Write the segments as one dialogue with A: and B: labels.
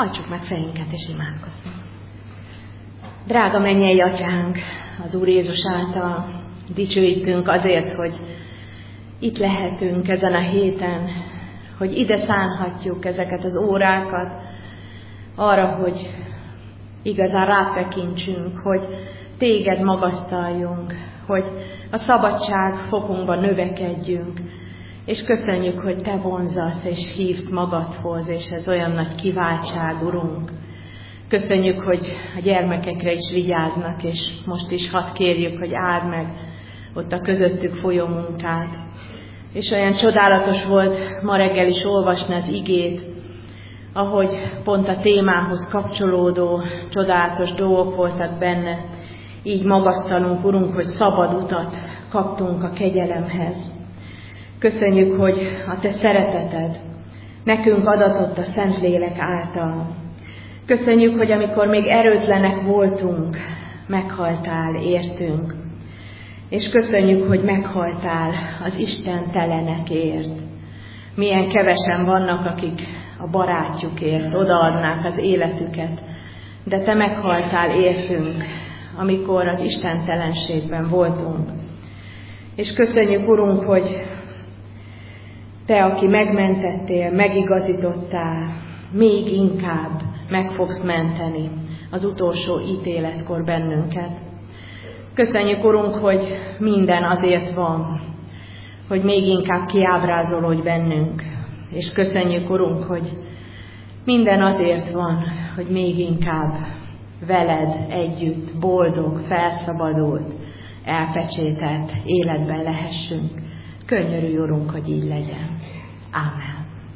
A: Hajtsuk meg fejünket és imádkozzunk. Drága mennyei Atyánk, az Úr Jézus által dicsőítünk azért, hogy itt lehetünk ezen a héten, hogy ide szánhatjuk ezeket az órákat arra, hogy igazán rátekintsünk, hogy Téged magasztaljunk, hogy a szabadság fokunkban növekedjünk, és köszönjük, hogy Te vonzasz és hívsz magadhoz, és ez olyan nagy kiváltság, Urunk. Köszönjük, hogy a gyermekekre is vigyáznak, és most is hadd kérjük, hogy áld meg ott a közöttük folyó munkát. És olyan csodálatos volt ma reggel is olvasni az igét, ahogy pont a témához kapcsolódó csodálatos dolgok voltak benne. Így magasztalunk, Urunk, hogy szabad utat kaptunk a kegyelemhez. Köszönjük, hogy a Te szereteted nekünk adatott a Szentlélek által. Köszönjük, hogy amikor még erőtlenek voltunk, meghaltál értünk. És köszönjük, hogy meghaltál az istentelenekért. Milyen kevesen vannak, akik a barátjukért odaadnák az életüket, de Te meghaltál értünk, amikor az istentelenségben voltunk. És köszönjük, Urunk, hogy Te, aki megmentettél, megigazítottál, még inkább meg fogsz menteni az utolsó ítéletkor bennünket. Köszönjük, Urunk, hogy minden azért van, hogy még inkább kiábrázolódj bennünk. És köszönjük, Urunk, hogy minden azért van, hogy még inkább veled együtt boldog, felszabadult, elpecsételt életben lehessünk. Könyörülj, Urunk, hogy így legyen. Ámen.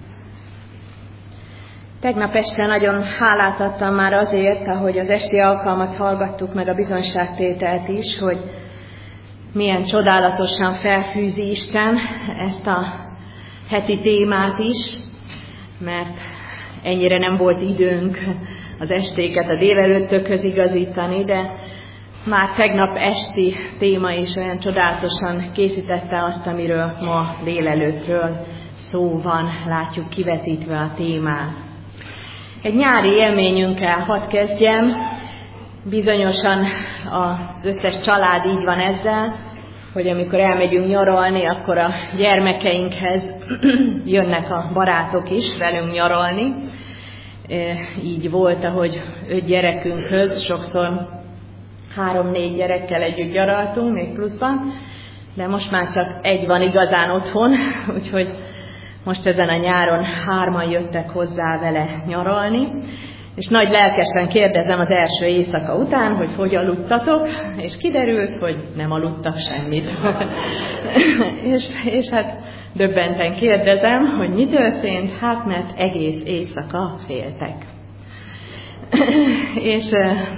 A: Tegnap este nagyon hálát adtam már azért, ahogy az esti alkalmat hallgattuk, meg a bizonyságtételt is, hogy milyen csodálatosan felfűzi Isten ezt a heti témát is, mert ennyire nem volt időnk az estéket a délelőttökhöz igazítani, de már tegnap esti téma is olyan csodálatosan készítette azt, amiről ma délelőttről szó van, látjuk kivetítve a témát. Egy nyári élményünkkel hadd kezdjem, bizonyosan az összes család így van ezzel, hogy amikor elmegyünk nyaralni, akkor a gyermekeinkhez jönnek a barátok is velünk nyaralni. Így volt, ahogy 5 gyerekünkhöz, sokszor 3-4 gyerekkel együtt nyaraltunk, még pluszban, de most már csak egy van igazán otthon, úgyhogy most ezen a nyáron 3-an jöttek hozzá vele nyaralni, és nagy lelkesen kérdezem az első éjszaka után, hogy aludtatok, és kiderült, hogy nem aludtak semmit. és hát döbbenten kérdezem, hogy mi történt, hát mert egész éjszaka féltek. és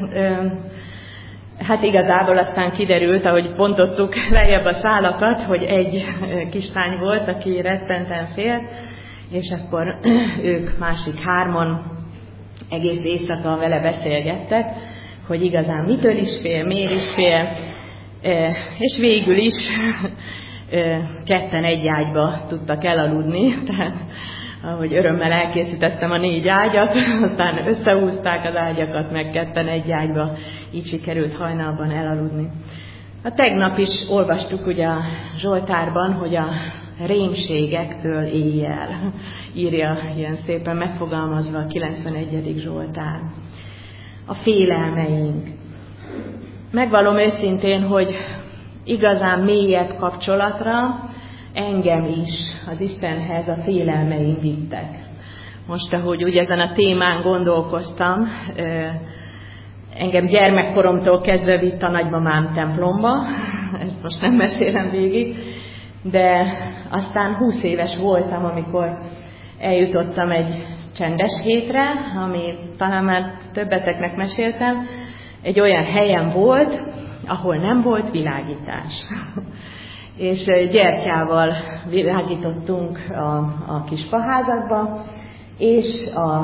A: hát igazából aztán kiderült, ahogy bontottuk lejjebb a szálakat, hogy egy kislány volt, aki rettenten félt, és akkor ők másik 3-an egész éjszaka vele beszélgettek, hogy igazán mitől is fél, miért is fél, és végül is ketten egy ágyba tudtak elaludni, tehát ahogy örömmel elkészítettem a 4 ágyat, aztán összehúzták az ágyakat, meg ketten egy ágyba, így sikerült hajnalban elaludni. A tegnap is olvastuk ugye a Zsoltárban, hogy a rémségektől éjjel, írja ilyen szépen megfogalmazva a 91. Zsoltár. A félelmeink. Megvallom őszintén, hogy igazán mélyebb kapcsolatra engem is az Istenhez a félelmeim vittek. Most, ahogy úgy ezen a témán gondolkoztam, engem gyermekkoromtól kezdve vitt a nagymamám templomba, ezt most nem mesélem végig, de aztán 20 éves voltam, amikor eljutottam egy csendes hétre, ami talán már többeteknek meséltem, egy olyan helyen volt, ahol nem volt világítás. És gyertyával világítottunk a kis faházakba, és a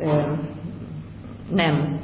A: nem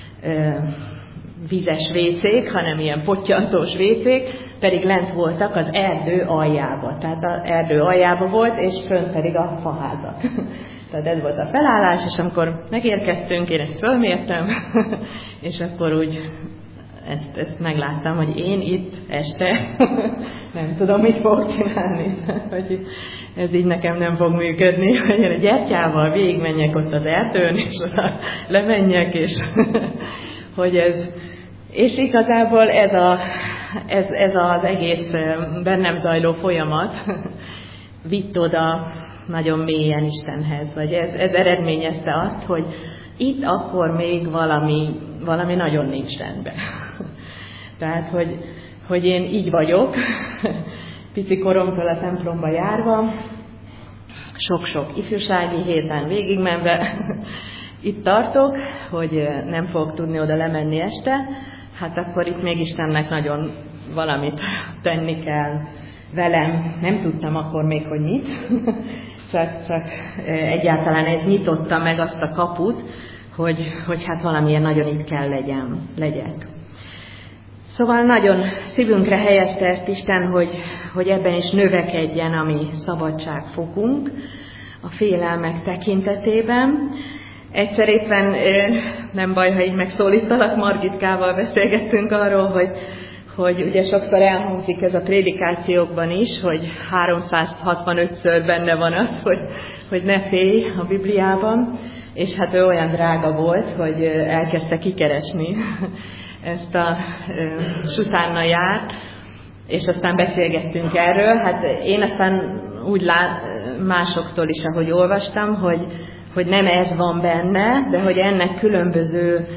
A: vizes vécék, hanem ilyen pottyantós vécék, pedig lent voltak az erdő aljába. Tehát az erdő aljába volt, és fönt pedig a faházak. Tehát ez volt a felállás, és amikor megérkeztünk, én ezt fölmértem, és akkor úgy ezt megláttam, hogy én itt este nem tudom, mit fogok csinálni. Hogy ez így nekem nem fog működni, hogy én a gyertyával végigmenjek ott az erdőn, és oda lemenjek, és hogy ez... És igazából ez az egész bennem zajló folyamat vitt oda nagyon mélyen Istenhez, vagy ez eredményezte azt, hogy itt akkor még valami nagyon nincs rendben. Tehát, hogy én így vagyok, pici koromtól a templomba járva, sok-sok ifjúsági héten végigmenve, itt tartok, hogy nem fogok tudni oda lemenni este, hát akkor itt még Istennek nagyon valamit tenni kell velem. Nem tudtam akkor még, hogy mit, csak egyáltalán ez nyitotta meg azt a kaput, hogy hát valamilyen nagyon itt kell legyek. Szóval nagyon szívünkre helyezte ezt Isten, hogy ebben is növekedjen a mi szabadságfokunk a félelmek tekintetében. Egyszer éppen nem baj, ha így megszólítalak, Margitkával beszélgettünk arról, hogy ugye sokszor elhangzik ez a prédikációkban is, hogy 365-ször benne van az, hogy ne félj a Bibliában, és hát ő olyan drága volt, hogy elkezdte kikeresni ezt a utána járt, és aztán beszélgettünk erről. Hát én aztán úgy másoktól is, ahogy olvastam, hogy nem ez van benne, de hogy ennek különböző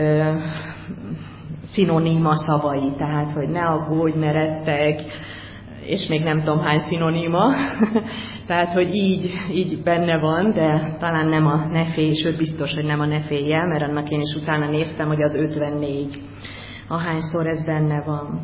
A: szinoníma szavai, tehát, hogy ne aggódj, ne retteg, és még nem tudom hány szinoníma, tehát, hogy így benne van, de talán nem a ne félj, sőt biztos, hogy nem a ne féljel, mert annak én is utána néztem, hogy az 54, ahányszor ez benne van.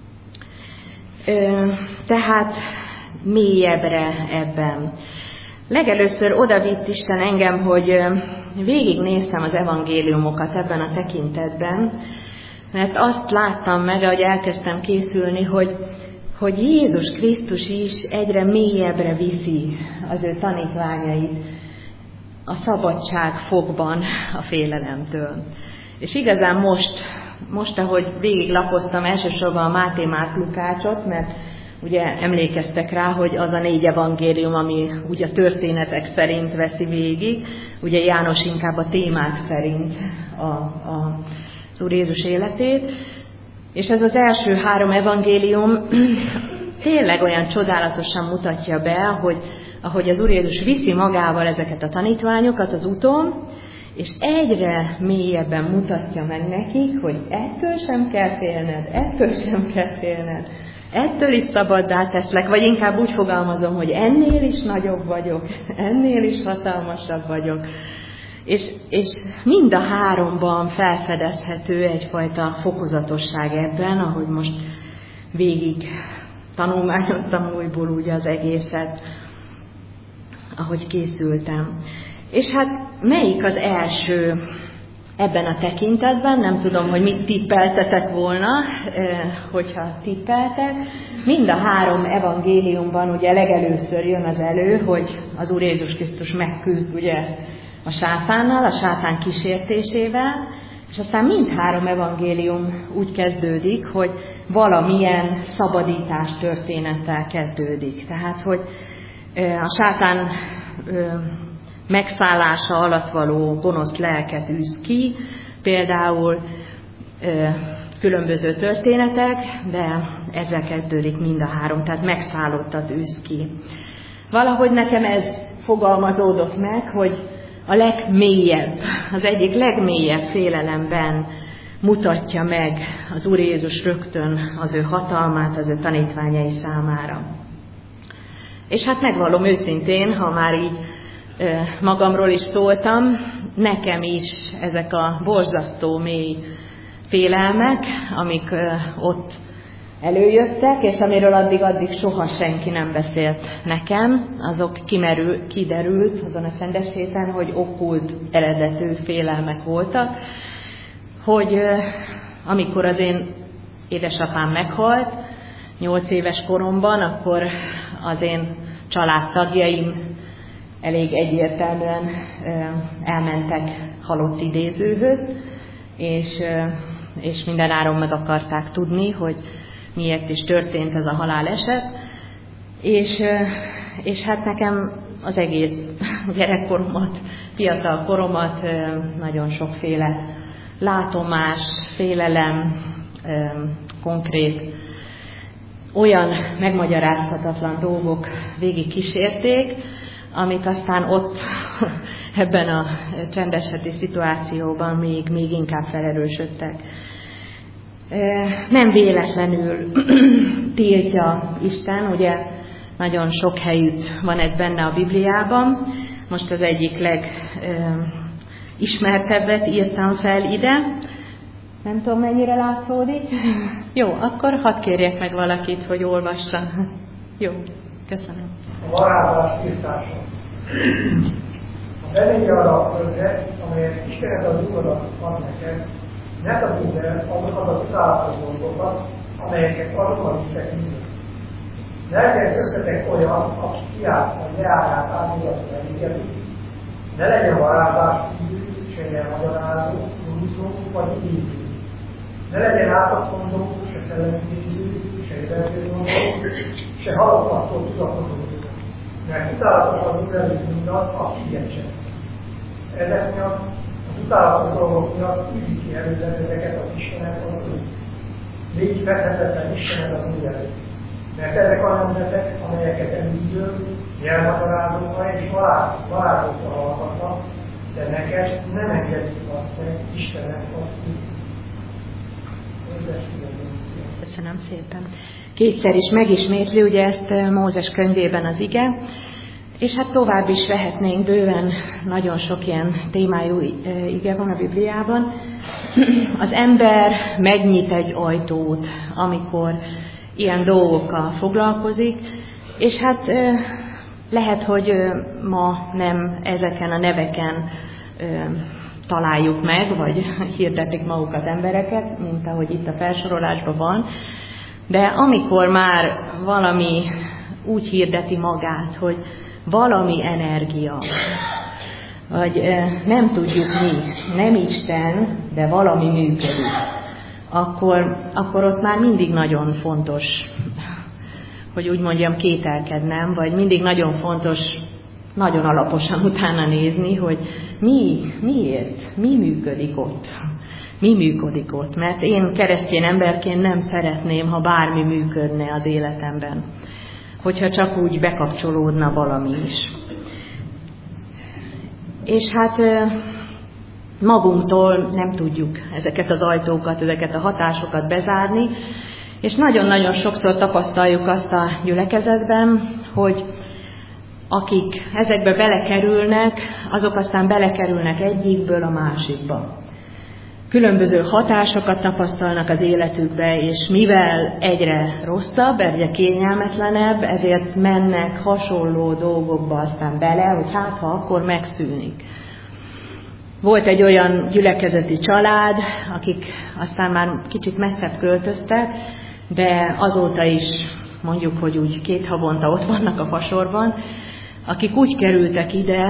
A: Tehát mélyebbre ebben. Legelőször oda vitt Isten engem, hogy végignéztem az evangéliumokat ebben a tekintetben, mert azt láttam meg, ahogy elkezdtem készülni, hogy Jézus Krisztus is egyre mélyebbre viszi az ő tanítványait a szabadságfokban a félelemtől. És igazán most ahogy végiglapoztam elsősorban a Máté, Márk, Lukácsot, mert ugye emlékeztek rá, hogy az a 4 evangélium, ami ugye a történetek szerint veszi végig, ugye János inkább a témák szerint az Úr Jézus életét, és ez az első 3 evangélium tényleg olyan csodálatosan mutatja be, ahogy az Úr Jézus viszi magával ezeket a tanítványokat az úton, és egyre mélyebben mutatja meg nekik, hogy ettől sem kell félned, ettől sem kell félned, ettől is szabaddá teszlek, vagy inkább úgy fogalmazom, hogy ennél is nagyobb vagyok, ennél is hatalmasabb vagyok. És mind a 3-ban felfedezhető egyfajta fokozatosság ebben, ahogy most végig tanulmányoztam újból ugye az egészet, ahogy készültem. És hát melyik az első ebben a tekintetben? Nem tudom, hogy mit tippeltetek volna, hogyha tippeltek. Mind a 3 evangéliumban ugye legelőször jön az elő, hogy az Úr Jézus Krisztus megküzd ugye a sátánnal, a sátán kísértésével, és aztán mindhárom evangélium úgy kezdődik, hogy valamilyen szabadítás történettel kezdődik. Tehát, hogy a sátán megszállása alatt való gonosz lelket űz ki, például különböző történetek, de ezzel kezdődik mind a három, tehát megszállottat űz ki. Valahogy nekem ez fogalmazódott meg, hogy a legmélyebb, az egyik legmélyebb félelemben mutatja meg az Úr Jézus rögtön az ő hatalmát az ő tanítványai számára. És hát megvallom őszintén, ha már így magamról is szóltam, nekem is ezek a borzasztó mély félelmek, amik ott előjöttek, és amiről addig soha senki nem beszélt nekem, azok kiderült azon a csendes héten, hogy okkult eredetű félelmek voltak, hogy amikor az én édesapám meghalt, 8 éves koromban, akkor az én családtagjaim elég egyértelműen elmentek halott idézőhöz, és mindenáron meg akarták tudni, hogy miért is történt ez a haláleset. És hát nekem az egész gyerekkoromat, fiatal koromat nagyon sokféle látomás, félelem, konkrét, olyan megmagyarázhatatlan dolgok végig kísérték, amit aztán ott ebben a csendeseti szituációban még inkább felerősödtek. Nem véletlenül tiltja Isten, ugye nagyon sok helyütt van ez benne a Bibliában. Most az egyik legismertebbet írtam fel ide. Nem tudom, mennyire látszódik. Jó, akkor hadd kérjek meg valakit, hogy olvassa. Jó, köszönöm.
B: A varázslás tiltása. A belégy arra a földre, amelyet Istenet az Úrodat ad neked, ne tagadj el azokat az utálatos dolgokat, amelyeket azonnal viszek mindent. Ne legyen köztetek olyan, aki kiállt a leárát átmutatva elégedik, ne legyen varázslás hívő, se elmagyarázó, húzó vagy idéző. Ne legyen átadmondó, se szellemidéző, se évezőmondó, se halottattól tudatozó. Mert utálatos az előtt mindat, aki ilyet sem. Ezek miatt, az utálatos dolgok miatt üldj ki előzeteket az Istenet az ő. Légy fethetetlen Istenet az ő előtt. Mert ezek a nemzetek, amelyeket elűzöl, jelmagyarázókkal és varázsókkal hallgatnak, de neked nem engedik azt meg Istenet az ő.
A: Köszönöm szépen. Kétszer is megismétli ugye ezt Mózes könyvében az ige, és hát tovább is vehetnénk bőven, nagyon sok ilyen témájú ige van a Bibliában. Az ember megnyit egy ajtót, amikor ilyen dolgokkal foglalkozik, és hát lehet, hogy ma nem ezeken a neveken találjuk meg, vagy hirdetik magukat embereket, mint ahogy itt a felsorolásban van, de amikor már valami úgy hirdeti magát, hogy valami energia, vagy nem tudjuk mi, nem Isten, de valami működik, akkor ott már mindig nagyon fontos, hogy úgy mondjam, kételkednem, vagy mindig nagyon fontos nagyon alaposan utána nézni, hogy miért, mi működik ott. Mi működik ott? Mert én keresztény emberként nem szeretném, ha bármi működne az életemben. Hogyha csak úgy bekapcsolódna valami is. És hát magunktól nem tudjuk ezeket az ajtókat, ezeket a hatásokat bezárni, és nagyon-nagyon sokszor tapasztaljuk azt a gyülekezetben, hogy akik ezekbe belekerülnek, azok aztán belekerülnek egyikből a másikba. Különböző hatásokat tapasztalnak az életükbe, és mivel egyre rosszabb, egyre kényelmetlenebb, ezért mennek hasonló dolgokba aztán bele, hogy hát ha akkor megszűnik. Volt egy olyan gyülekezeti család, akik aztán már kicsit messzebb költöztek, de azóta is mondjuk, hogy úgy 2 havonta ott vannak a Fasorban, akik úgy kerültek ide,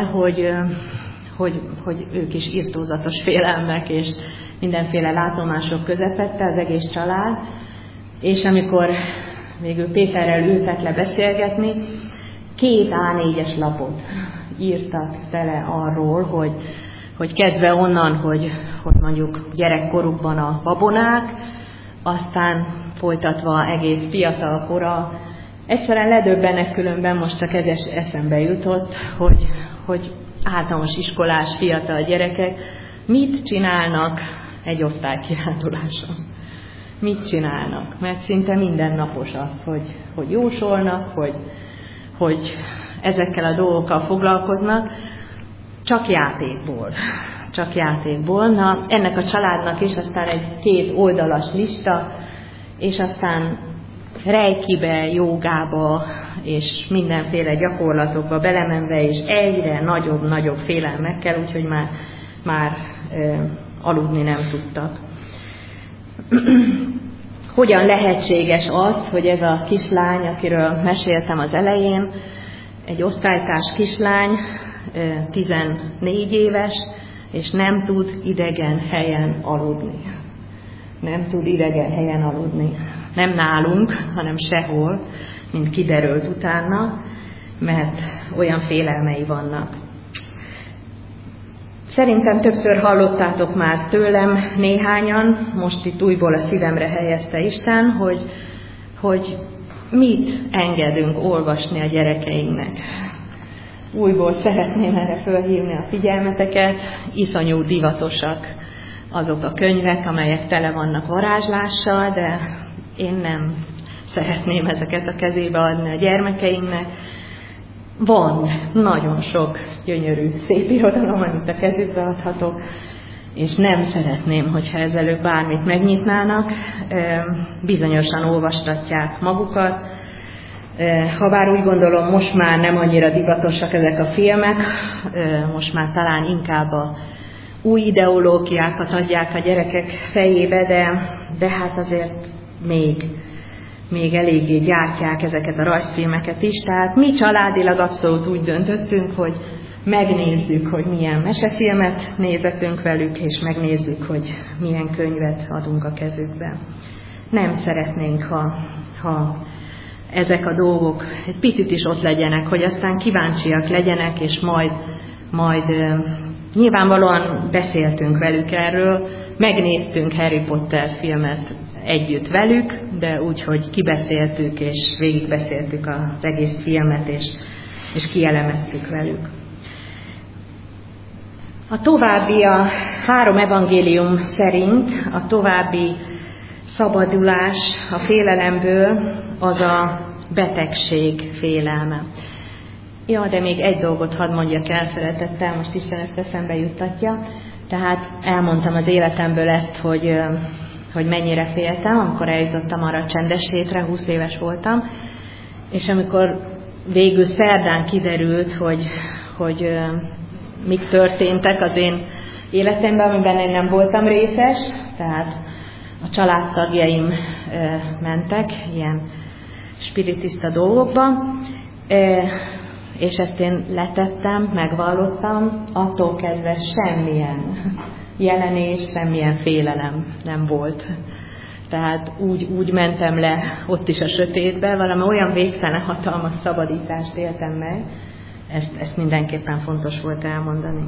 A: hogy ők is irtózatos félelmek és mindenféle látomások közepette az egész család, és amikor végül Péterrel ültek le beszélgetni, 2 A4-es lapot írtak tele arról, hogy kezdve onnan, hogy mondjuk gyerekkorukban a babonák, aztán folytatva egész fiatal kora. Egyszerűen ledöbbenek, különben most csak ez eszembe jutott, hogy általános iskolás fiatal gyerekek mit csinálnak egy osztálykiránduláson. Mit csinálnak? Mert szinte mindennapos az, hogy jósolnak, hogy ezekkel a dolgokkal foglalkoznak, csak játékból. Na, ennek a családnak is aztán egy 2 oldalas lista, és aztán reikibe, jógába és mindenféle gyakorlatokba belemenve, és egyre nagyobb félelmekkel, úgyhogy már aludni nem tudtak. Hogyan lehetséges az, hogy ez a kislány, akiről meséltem az elején, egy osztálytárs kislány, 14 éves, és nem tud idegen helyen aludni. Nem tud idegen helyen aludni. Nem nálunk, hanem sehol, mint kiderült utána, mert olyan félelmei vannak. Szerintem többször hallottátok már tőlem néhányan, most itt újból a szívemre helyezte Isten, hogy mit engedünk olvasni a gyerekeinknek. Újból szeretném erre fölhívni a figyelmeteket, iszonyú divatosak azok a könyvek, amelyek tele vannak varázslással, de én nem szeretném ezeket a kezébe adni a gyermekeinknek. Van nagyon sok gyönyörű, szép irodalom, amit a kezükbe adhatok, és nem szeretném, hogyha ezelőtt bármit megnyitnának, bizonyosan olvastatják magukat. Habár úgy gondolom, most már nem annyira divatosak ezek a filmek, most már talán inkább a új ideológiákat adják a gyerekek fejébe, de hát azért még eléggé gyártják ezeket a rajzfilmeket is. Tehát mi családilag abszolút úgy döntöttünk, hogy megnézzük, hogy milyen mesefilmet nézetünk velük, és megnézzük, hogy milyen könyvet adunk a kezükbe. Nem szeretnénk, ha ezek a dolgok egy picit is ott legyenek, hogy aztán kíváncsiak legyenek, és majd nyilvánvalóan beszéltünk velük erről, megnéztünk Harry Potter filmet együtt velük, de úgy, hogy kibeszéltük és végigbeszéltük az egész filmet, és kielemeztük velük. A 3 evangélium szerint a további szabadulás a félelemből az a betegség félelme. Ja, de még egy dolgot hadd mondjak el szeretettel, most Isten ezt eszembe juttatja. Tehát elmondtam az életemből ezt, hogy mennyire féltem, amikor eljutottam arra a csendes hétre, 20 éves voltam, és amikor végül szerdán kiderült, hogy mik történtek az én életemben, amiben én nem voltam részes, tehát a családtagjaim mentek ilyen spiritista dolgokba, és ezt én letettem, megvallottam, attól kezdve semmilyen jelenés, semmilyen félelem nem volt. Tehát úgy mentem le ott is a sötétbe, valami olyan végtelen hatalmas szabadítást éltem meg, ezt mindenképpen fontos volt elmondani.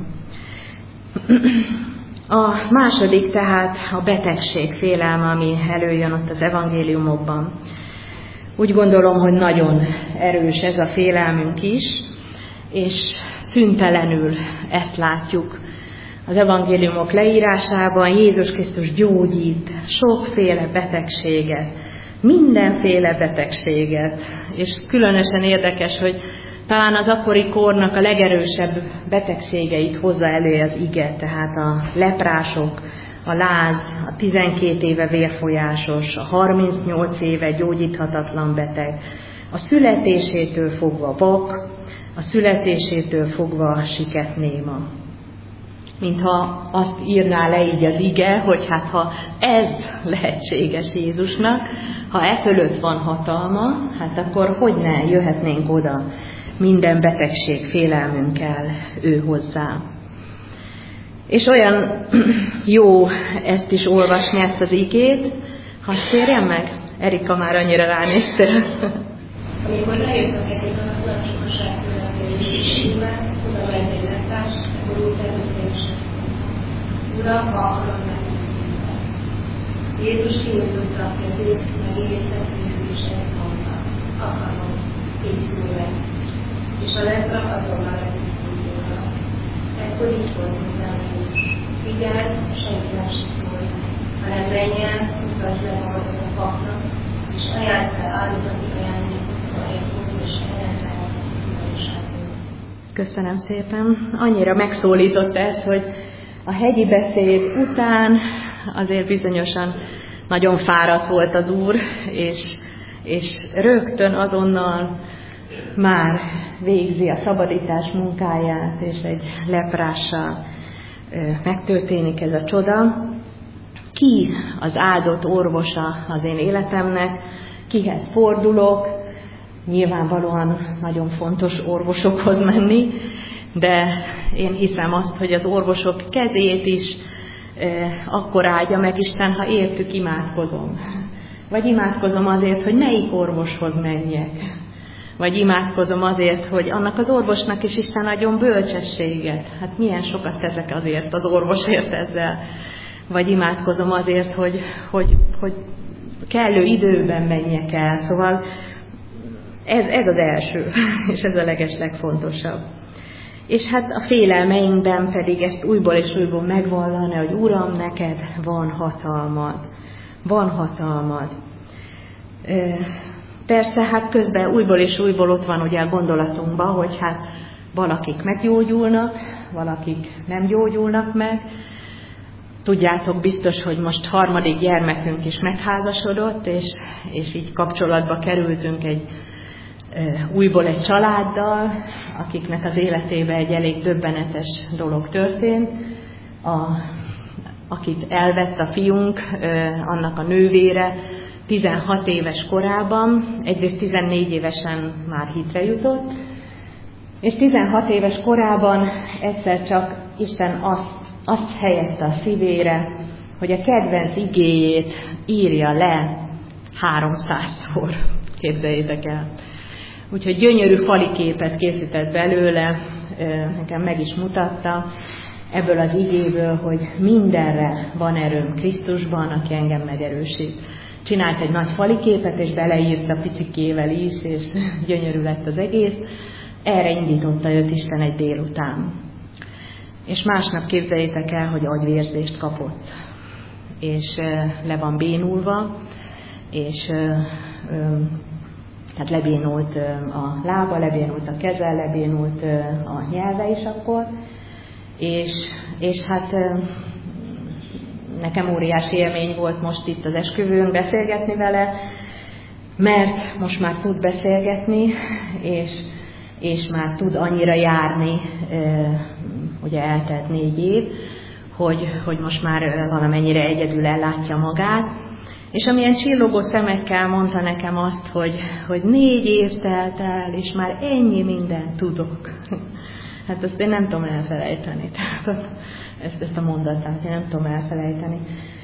A: A második tehát a betegség félelme, ami előjön ott az evangéliumokban. Úgy gondolom, hogy nagyon erős ez a félelmünk is, és szüntelenül ezt látjuk az evangéliumok leírásában. Jézus Krisztus gyógyít sokféle betegséget, mindenféle betegséget, és különösen érdekes, hogy talán az akkori kornak a legerősebb betegségeit hozza elő az ige, tehát a leprások, a láz, a 12 éve vérfolyásos, a 38 éve gyógyíthatatlan beteg, a születésétől fogva vak, a születésétől fogva siketnéma. Mintha azt írná le így az ige, hogy hát ha ez lehetséges Jézusnak, ha e fölött van hatalma, hát akkor hogy ne jöhetnénk oda minden betegség félelmünkkel ő hozzá. És olyan jó ezt is olvasni, ezt az igét. Hadd kérjem meg? Erika már annyira ránézte.
C: Amikor lejöttek ezek a nagy sokaság tőle, oda vett egy letárs, akkor úgy természetesen. Uram, ha akarod meg. Jézus kinyújtotta a kezét, megérített és ezt mondta. Akarom, készül le. És a lepra azonnal eltisztult volna. Ekkor így volt hozzám Jézus. Figyelj, senki nem szól, hanem menjen, mutasd le magad a papnak, és ajánld fel áldozati ajándékot, amelyet és elrendelhet a bizonyságot.
A: Köszönöm szépen. Annyira megszólított ez, hogy a hegyi beszéd után azért bizonyosan nagyon fáradt volt az Úr, és rögtön azonnal már végzi a szabadítás munkáját, és egy leprással megtörténik ez a csoda. Ki az áldott orvosa az én életemnek, kihez fordulok, nyilvánvalóan nagyon fontos orvosokhoz menni, de én hiszem azt, hogy az orvosok kezét is akkor áldja meg Isten, ha értük imádkozom. Vagy imádkozom azért, hogy melyik orvoshoz menjek. Vagy imádkozom azért, hogy annak az orvosnak is Isten adjon bölcsességet. Hát milyen sokat teszek azért az orvosért ezzel. Vagy imádkozom azért, hogy kellő időben menjek el. Szóval ez az első, és ez a legeslegfontosabb. És hát a félelmeinkben pedig ezt újból és újból megvallani, hogy Uram, neked van hatalmad. Van hatalmad. Persze, hát közben újból és újból ott van ugye a gondolatunkban, hogy hát valakik meggyógyulnak, valakik nem gyógyulnak meg. Tudjátok biztos, hogy most 3. gyermekünk is megházasodott, és így kapcsolatba kerültünk újból egy családdal, akiknek az életében egy elég döbbenetes dolog történt. Akit elvett a fiunk, annak a nővére 16 éves korában, egyrészt 14 évesen már hitre jutott, és 16 éves korában egyszer csak Isten azt helyezte a szívére, hogy a kedvenc igéjét írja le 300-szor, képzeljétek el. Úgyhogy gyönyörű fali képet készített belőle, nekem meg is mutatta, ebből az igéből, hogy mindenre van erőm Krisztusban, aki engem megerősít. Csinált egy nagy fali képet, és beleírta picikével is, és gyönyörű lett az egész. Erre indította őt Isten egy délután. És másnap képzeljétek el, hogy agyvérzést kapott. És le van bénulva, és tehát lebénult a lába, lebénult a keze, lebénult a nyelve is akkor. És hát nekem óriási élmény volt most itt az esküvőn beszélgetni vele, mert most már tud beszélgetni, és már tud annyira járni, ugye eltelt 4 év, hogy most már valamennyire egyedül ellátja magát. És amilyen csillogó szemekkel mondta nekem azt, hogy 4 év telt el, és már ennyi mindent tudok. Hát azt én nem tudom elfelejteni. Tehát ezt a mondatát én nem tudom elfelejteni.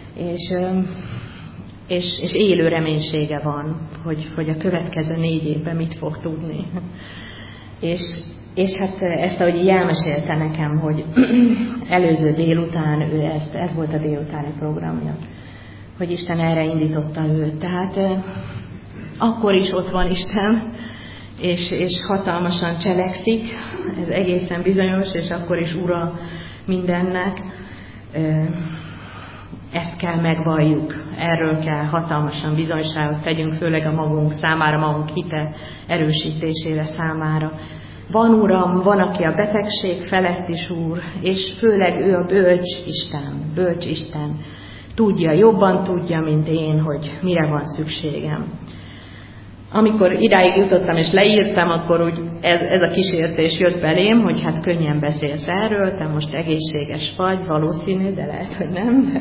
A: És élő reménysége van, hogy a következő 4 évben mit fog tudni. És hát ezt, ahogy elmesélte nekem, hogy előző délután, ez volt a délutáni programja, hogy Isten erre indította őt. Tehát akkor is ott van Isten, és hatalmasan cselekszik, ez egészen bizonyos, és akkor is ura mindennek. Ezt kell megvalljuk, erről kell hatalmasan bizonyságot tegyünk, főleg a magunk számára, magunk hite erősítésére számára. Van Uram, van, aki a betegség felett is Úr, és főleg ő a bölcs Isten. Tudja, jobban tudja, mint én, hogy mire van szükségem. Amikor idáig jutottam és leírtam, akkor úgy ez a kísértés jött belém, hogy hát könnyen beszélsz erről, te most egészséges vagy, valószínű, de lehet, hogy nem.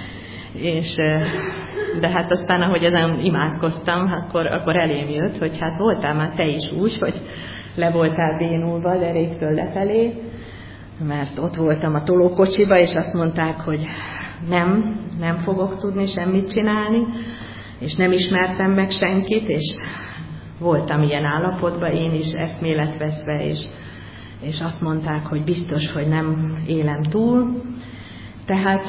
A: De hát aztán, ahogy ezen imádkoztam, akkor elém jött, hogy hát voltál már te is úgy, hogy le voltál bénulva deréktől lefelé, mert ott voltam a tolókocsiba, és azt mondták, hogy nem fogok tudni semmit csinálni, és nem ismertem meg senkit, és voltam ilyen állapotban, én is eszméletveszve, és azt mondták, hogy biztos, hogy nem élem túl. Tehát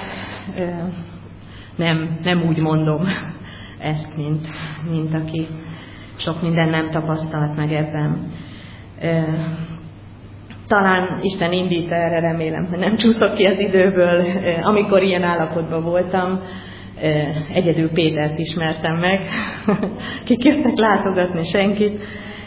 A: nem úgy mondom ezt, mint aki sok minden nem tapasztalt meg ebben. Talán Isten indít erre, remélem, hogy nem csúszok ki az időből. Amikor ilyen állapotban voltam, egyedül Pétert ismertem meg, kik jöttek látogatni, senkit,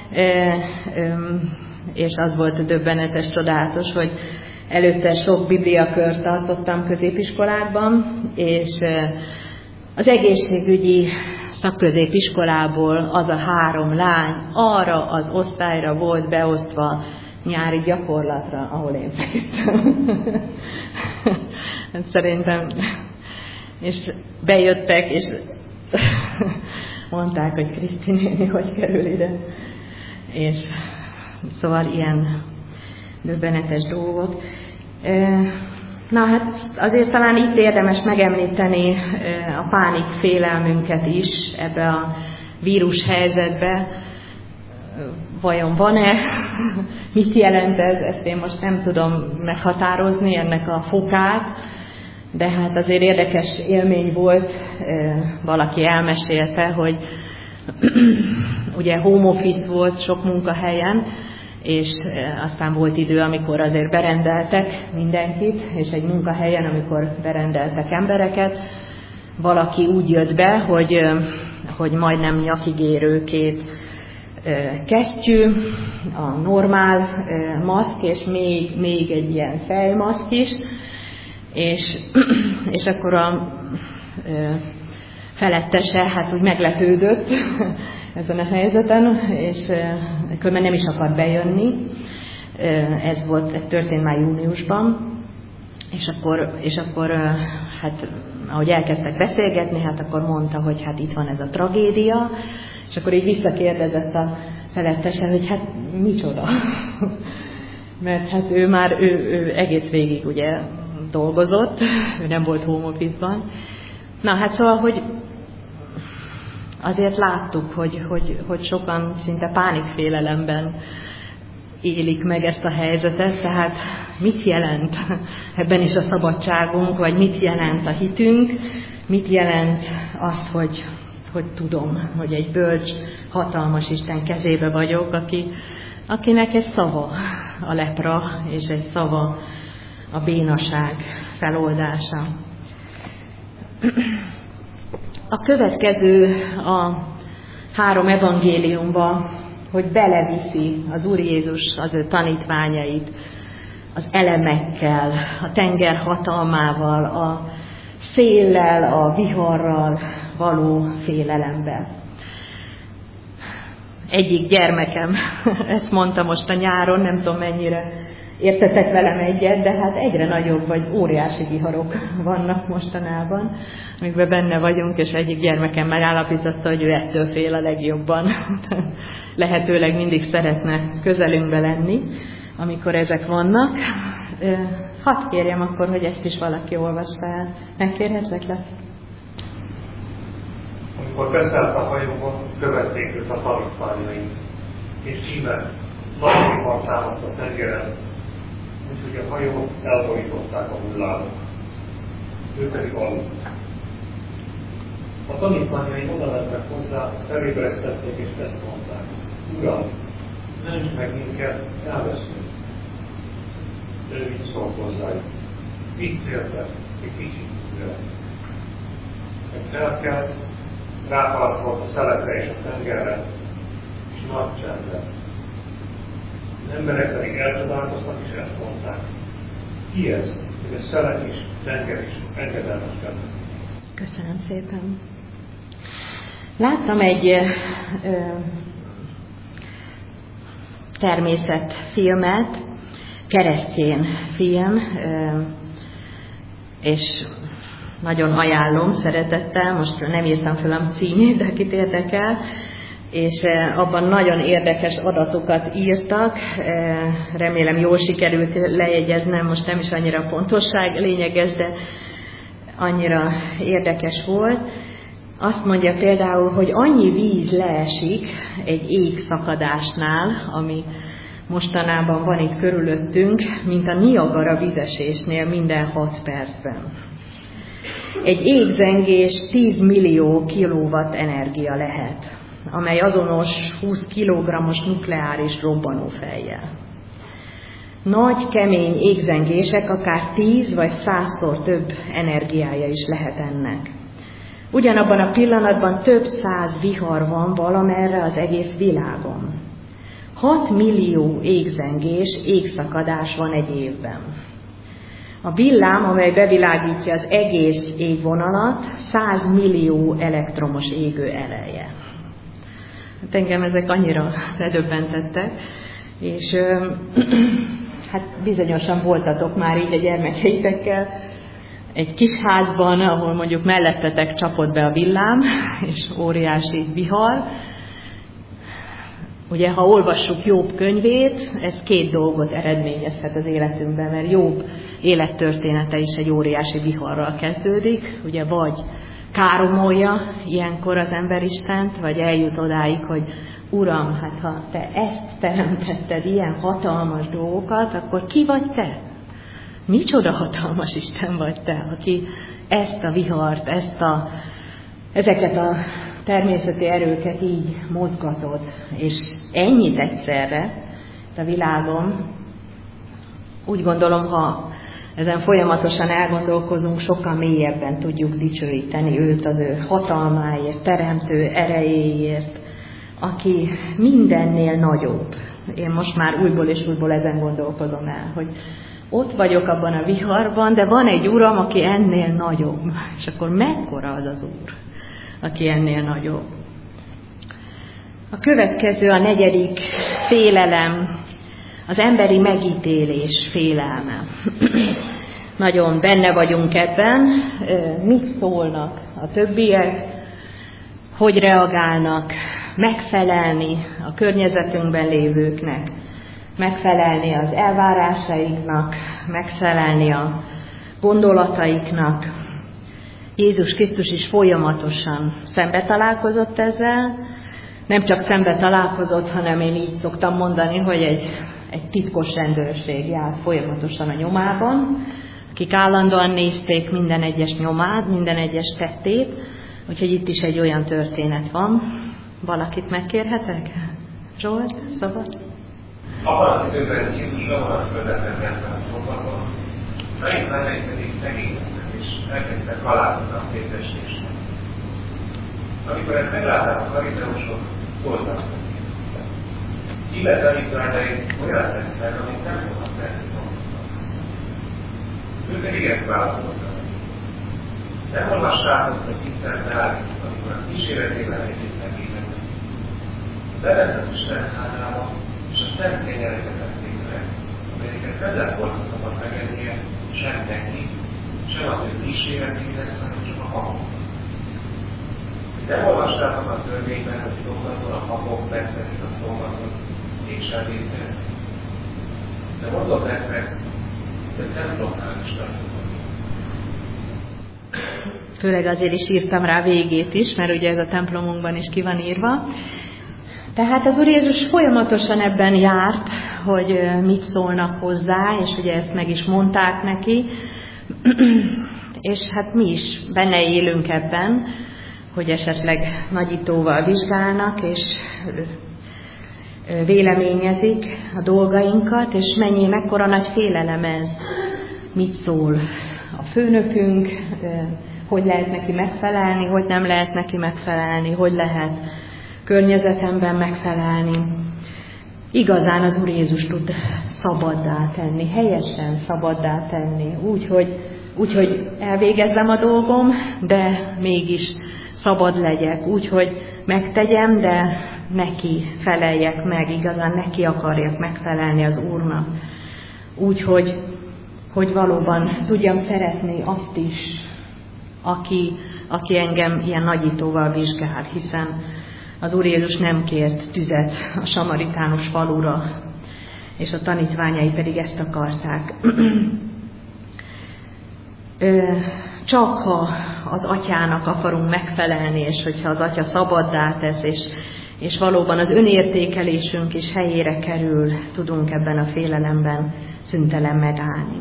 A: és az volt döbbenetes, csodálatos, hogy előtte sok bibliakört tartottam középiskolákban, és az egészségügyi szakközépiskolából az a 3 lány arra az osztályra volt beosztva nyári gyakorlatra, ahol én feküdtem. Szerintem, és bejöttek, és mondták, hogy Kriszti néni, hogy kerül ide. És szóval ilyen döbbenetes dolgok. Na hát azért talán itt érdemes megemlíteni a pánik félelmünket is ebbe a vírus helyzetbe. Vajon van-e? Mit jelent ez? Ezt én most nem tudom meghatározni, ennek a fokát, de hát azért érdekes élmény volt, valaki elmesélte, hogy ugye home office volt sok munkahelyen, és aztán volt idő, amikor azért berendeltek mindenkit, és egy munkahelyen, amikor berendeltek embereket, valaki úgy jött be, hogy majdnem nyakig érő két kesztyű, a normál maszk, és még egy ilyen fejmaszk is, és akkor a felettese hát úgy meglepődött ezen a helyzeten, és különben nem is akart bejönni. Ez történt már júniusban, és akkor hát ahogy elkezdtek beszélgetni, hát akkor mondta, hogy hát itt van ez a tragédia, és akkor így visszakérdezett a felettese, hogy hát micsoda. Mert hát ő egész végig ugye dolgozott, ő nem volt home office-ban. Na hát szóval, hogy azért láttuk, hogy sokan szinte pánikfélelemben élik meg ezt a helyzetet, tehát mit jelent ebben is a szabadságunk, vagy mit jelent a hitünk, mit jelent azt, hogy tudom, hogy egy bölcs, hatalmas Isten kezébe vagyok, akinek egy szava a lepra, és egy szava a bénaság feloldása. A következő a 3 evangéliumba, hogy beleviszi az Úr Jézus az ő tanítványait az elemekkel, a tenger hatalmával, a széllel, a viharral való félelembe. Egyik gyermekem ezt mondta most a nyáron, nem tudom mennyire értetek velem egyet, de hát egyre nagyobb vagy óriási viharok vannak mostanában, amikben benne vagyunk, és egyik gyermekem megállapította, hogy ő ettől fél a legjobban. Lehetőleg mindig szeretne közelünkbe lenni, amikor ezek vannak. Hadd kérjem akkor, hogy ezt is valaki olvassa el. Megkérhetlek le?
D: Amikor beszállt a hajóban, követték őt a tanítványai, és íme nagy vihar támadt a tengeren, úgyhogy a hajót elborították a hullámok. Ő pedig aludt. A tanítványai oda mentek hozzá, felébresztették és ezt mondták: Uram, ments meg minket, elveszünk. Ő így szólt hozzájuk: mit féltek, egy kicsit tőle. Felkelt, ráparacolt a szelepre és a tengerre, és nagy csend lett. Az emberek pedig elcsodálkoztak, és ezt mondták: ki ez, hogy a szelep is, tenger is engedelmeskednek.
A: Köszönöm szépen. Láttam egy természetfilmet, keresztény film, és nagyon ajánlom szeretettel, most nem írtam fel a címét, de akit érdekel, és abban nagyon érdekes adatokat írtak, remélem jól sikerült lejegyeznem, most nem is annyira pontosság lényeges, de annyira érdekes volt. Azt mondja például, hogy annyi víz leesik egy égszakadásnál, ami mostanában van itt körülöttünk, mint a Niagara vízesésnél minden 6 percben. Egy égzengés 10 millió kilowatt energia lehet, amely azonos 20 kilogrammos nukleáris robbanófejjel. Nagy, kemény égzengések akár 10 vagy 100-szor több energiája is lehet ennek. Ugyanabban a pillanatban több 100 vihar van valamerre az egész világon. 6 millió égzengés, égszakadás van egy évben. A villám, amely bevilágítja az egész égvonalat, 100 millió elektromos égő eleje. Hát engem ezek annyira ledöbbentettek, és hát bizonyosan voltatok már így a gyermekeitekkel egy kis házban, ahol mondjuk mellettetek csapott be a villám, és óriási vihar. Ugye, ha olvassuk Jobb könyvét, ez két dolgot eredményezhet az életünkben, mert Jobb élettörténete is egy óriási viharral kezdődik, ugye vagy káromolja ilyenkor az ember Istent, vagy eljut odáig, hogy Uram, hát ha te ezt teremtetted, ilyen hatalmas dolgokat, akkor ki vagy te? Micsoda hatalmas Isten vagy te, aki ezt a vihart, ezeket a természeti erőket így mozgatod, és ennyit egyszerre a világon. Úgy gondolom, ha ezen folyamatosan elgondolkozunk, sokkal mélyebben tudjuk dicsőíteni őt az ő hatalmáért, teremtő erejéért, aki mindennél nagyobb. Én most már újból és újból ezen gondolkozom el, hogy ott vagyok abban a viharban, de van egy Uram, aki ennél nagyobb. És akkor mekkora az az Úr, aki ennél nagyobb? A következő, a 4. félelem, az emberi megítélés félelme. Nagyon benne vagyunk ebben, mit szólnak a többiek, hogy reagálnak, megfelelni a környezetünkben lévőknek, megfelelni az elvárásainknak, megfelelni a gondolataiknak. Jézus Krisztus is folyamatosan szembe találkozott ezzel, nem csak szembe találkozott, hanem én így szoktam mondani, hogy egy titkos rendőrség járt folyamatosan a nyomában, akik állandóan nézték minden egyes nyomát, minden egyes tettét, úgyhogy itt is egy olyan történet van. Valakit megkérhetek? Zsolt, szabad?
E: Abban az időben Jézus gyakorlatilag földetlen tette a szombaton, megint mellett pedig megégettek, és elkezdtek halászatni a szétesésnek. Amikor ezt meglátták a farizeusok, szóltak neki. Íme tanítványai olyan tesznek, amit nem szabad tenni maguknak. Ő pedig ezt válaszolta. Nem olvassátok, hogy Isten beállít, amikor a kíséretében együtt megégettek. Bement az Isten házába, és a szent kenyereket tették meg, amelyeket nem lett volna szabad megennie sem neki, sem az ő kíséretének, hanem csak a haboknak. Nem olvastátok a törvényben, hogy szombaton a habok megtetik a szombatot, és ebédnek. De mondom nektek, hogy templomnál is tartotok.
A: Főleg azért is írtam rá végét is, mert ugye ez a templomunkban is ki van írva. Tehát az Úr Jézus folyamatosan ebben járt, hogy mit szólnak hozzá, és ugye ezt meg is mondták neki, és hát mi is benne élünk ebben, hogy esetleg nagyítóval vizsgálnak, és véleményezik a dolgainkat, és mekkora nagy félelem ez, mit szól a főnökünk, hogy lehet neki megfelelni, hogy nem lehet neki megfelelni, hogy lehet környezetemben megfelelni. Igazán az Úr Jézus tud szabaddá tenni, helyesen szabaddá tenni, úgyhogy elvégezzem a dolgom, de mégis szabad legyek, úgyhogy megtegyem, de neki feleljek meg, igazán neki akarjak megfelelni az Úrnak. Úgyhogy valóban tudjam szeretni azt is, aki engem ilyen nagyítóval vizsgál, hiszen az Úr Jézus nem kért tüzet a samaritánus falura, és a tanítványai pedig ezt akarták. Csak ha az atyának akarunk megfelelni, és hogyha az atya szabaddá tesz, és valóban az önértékelésünk is helyére kerül, tudunk ebben a félelemben szüntelen megállni.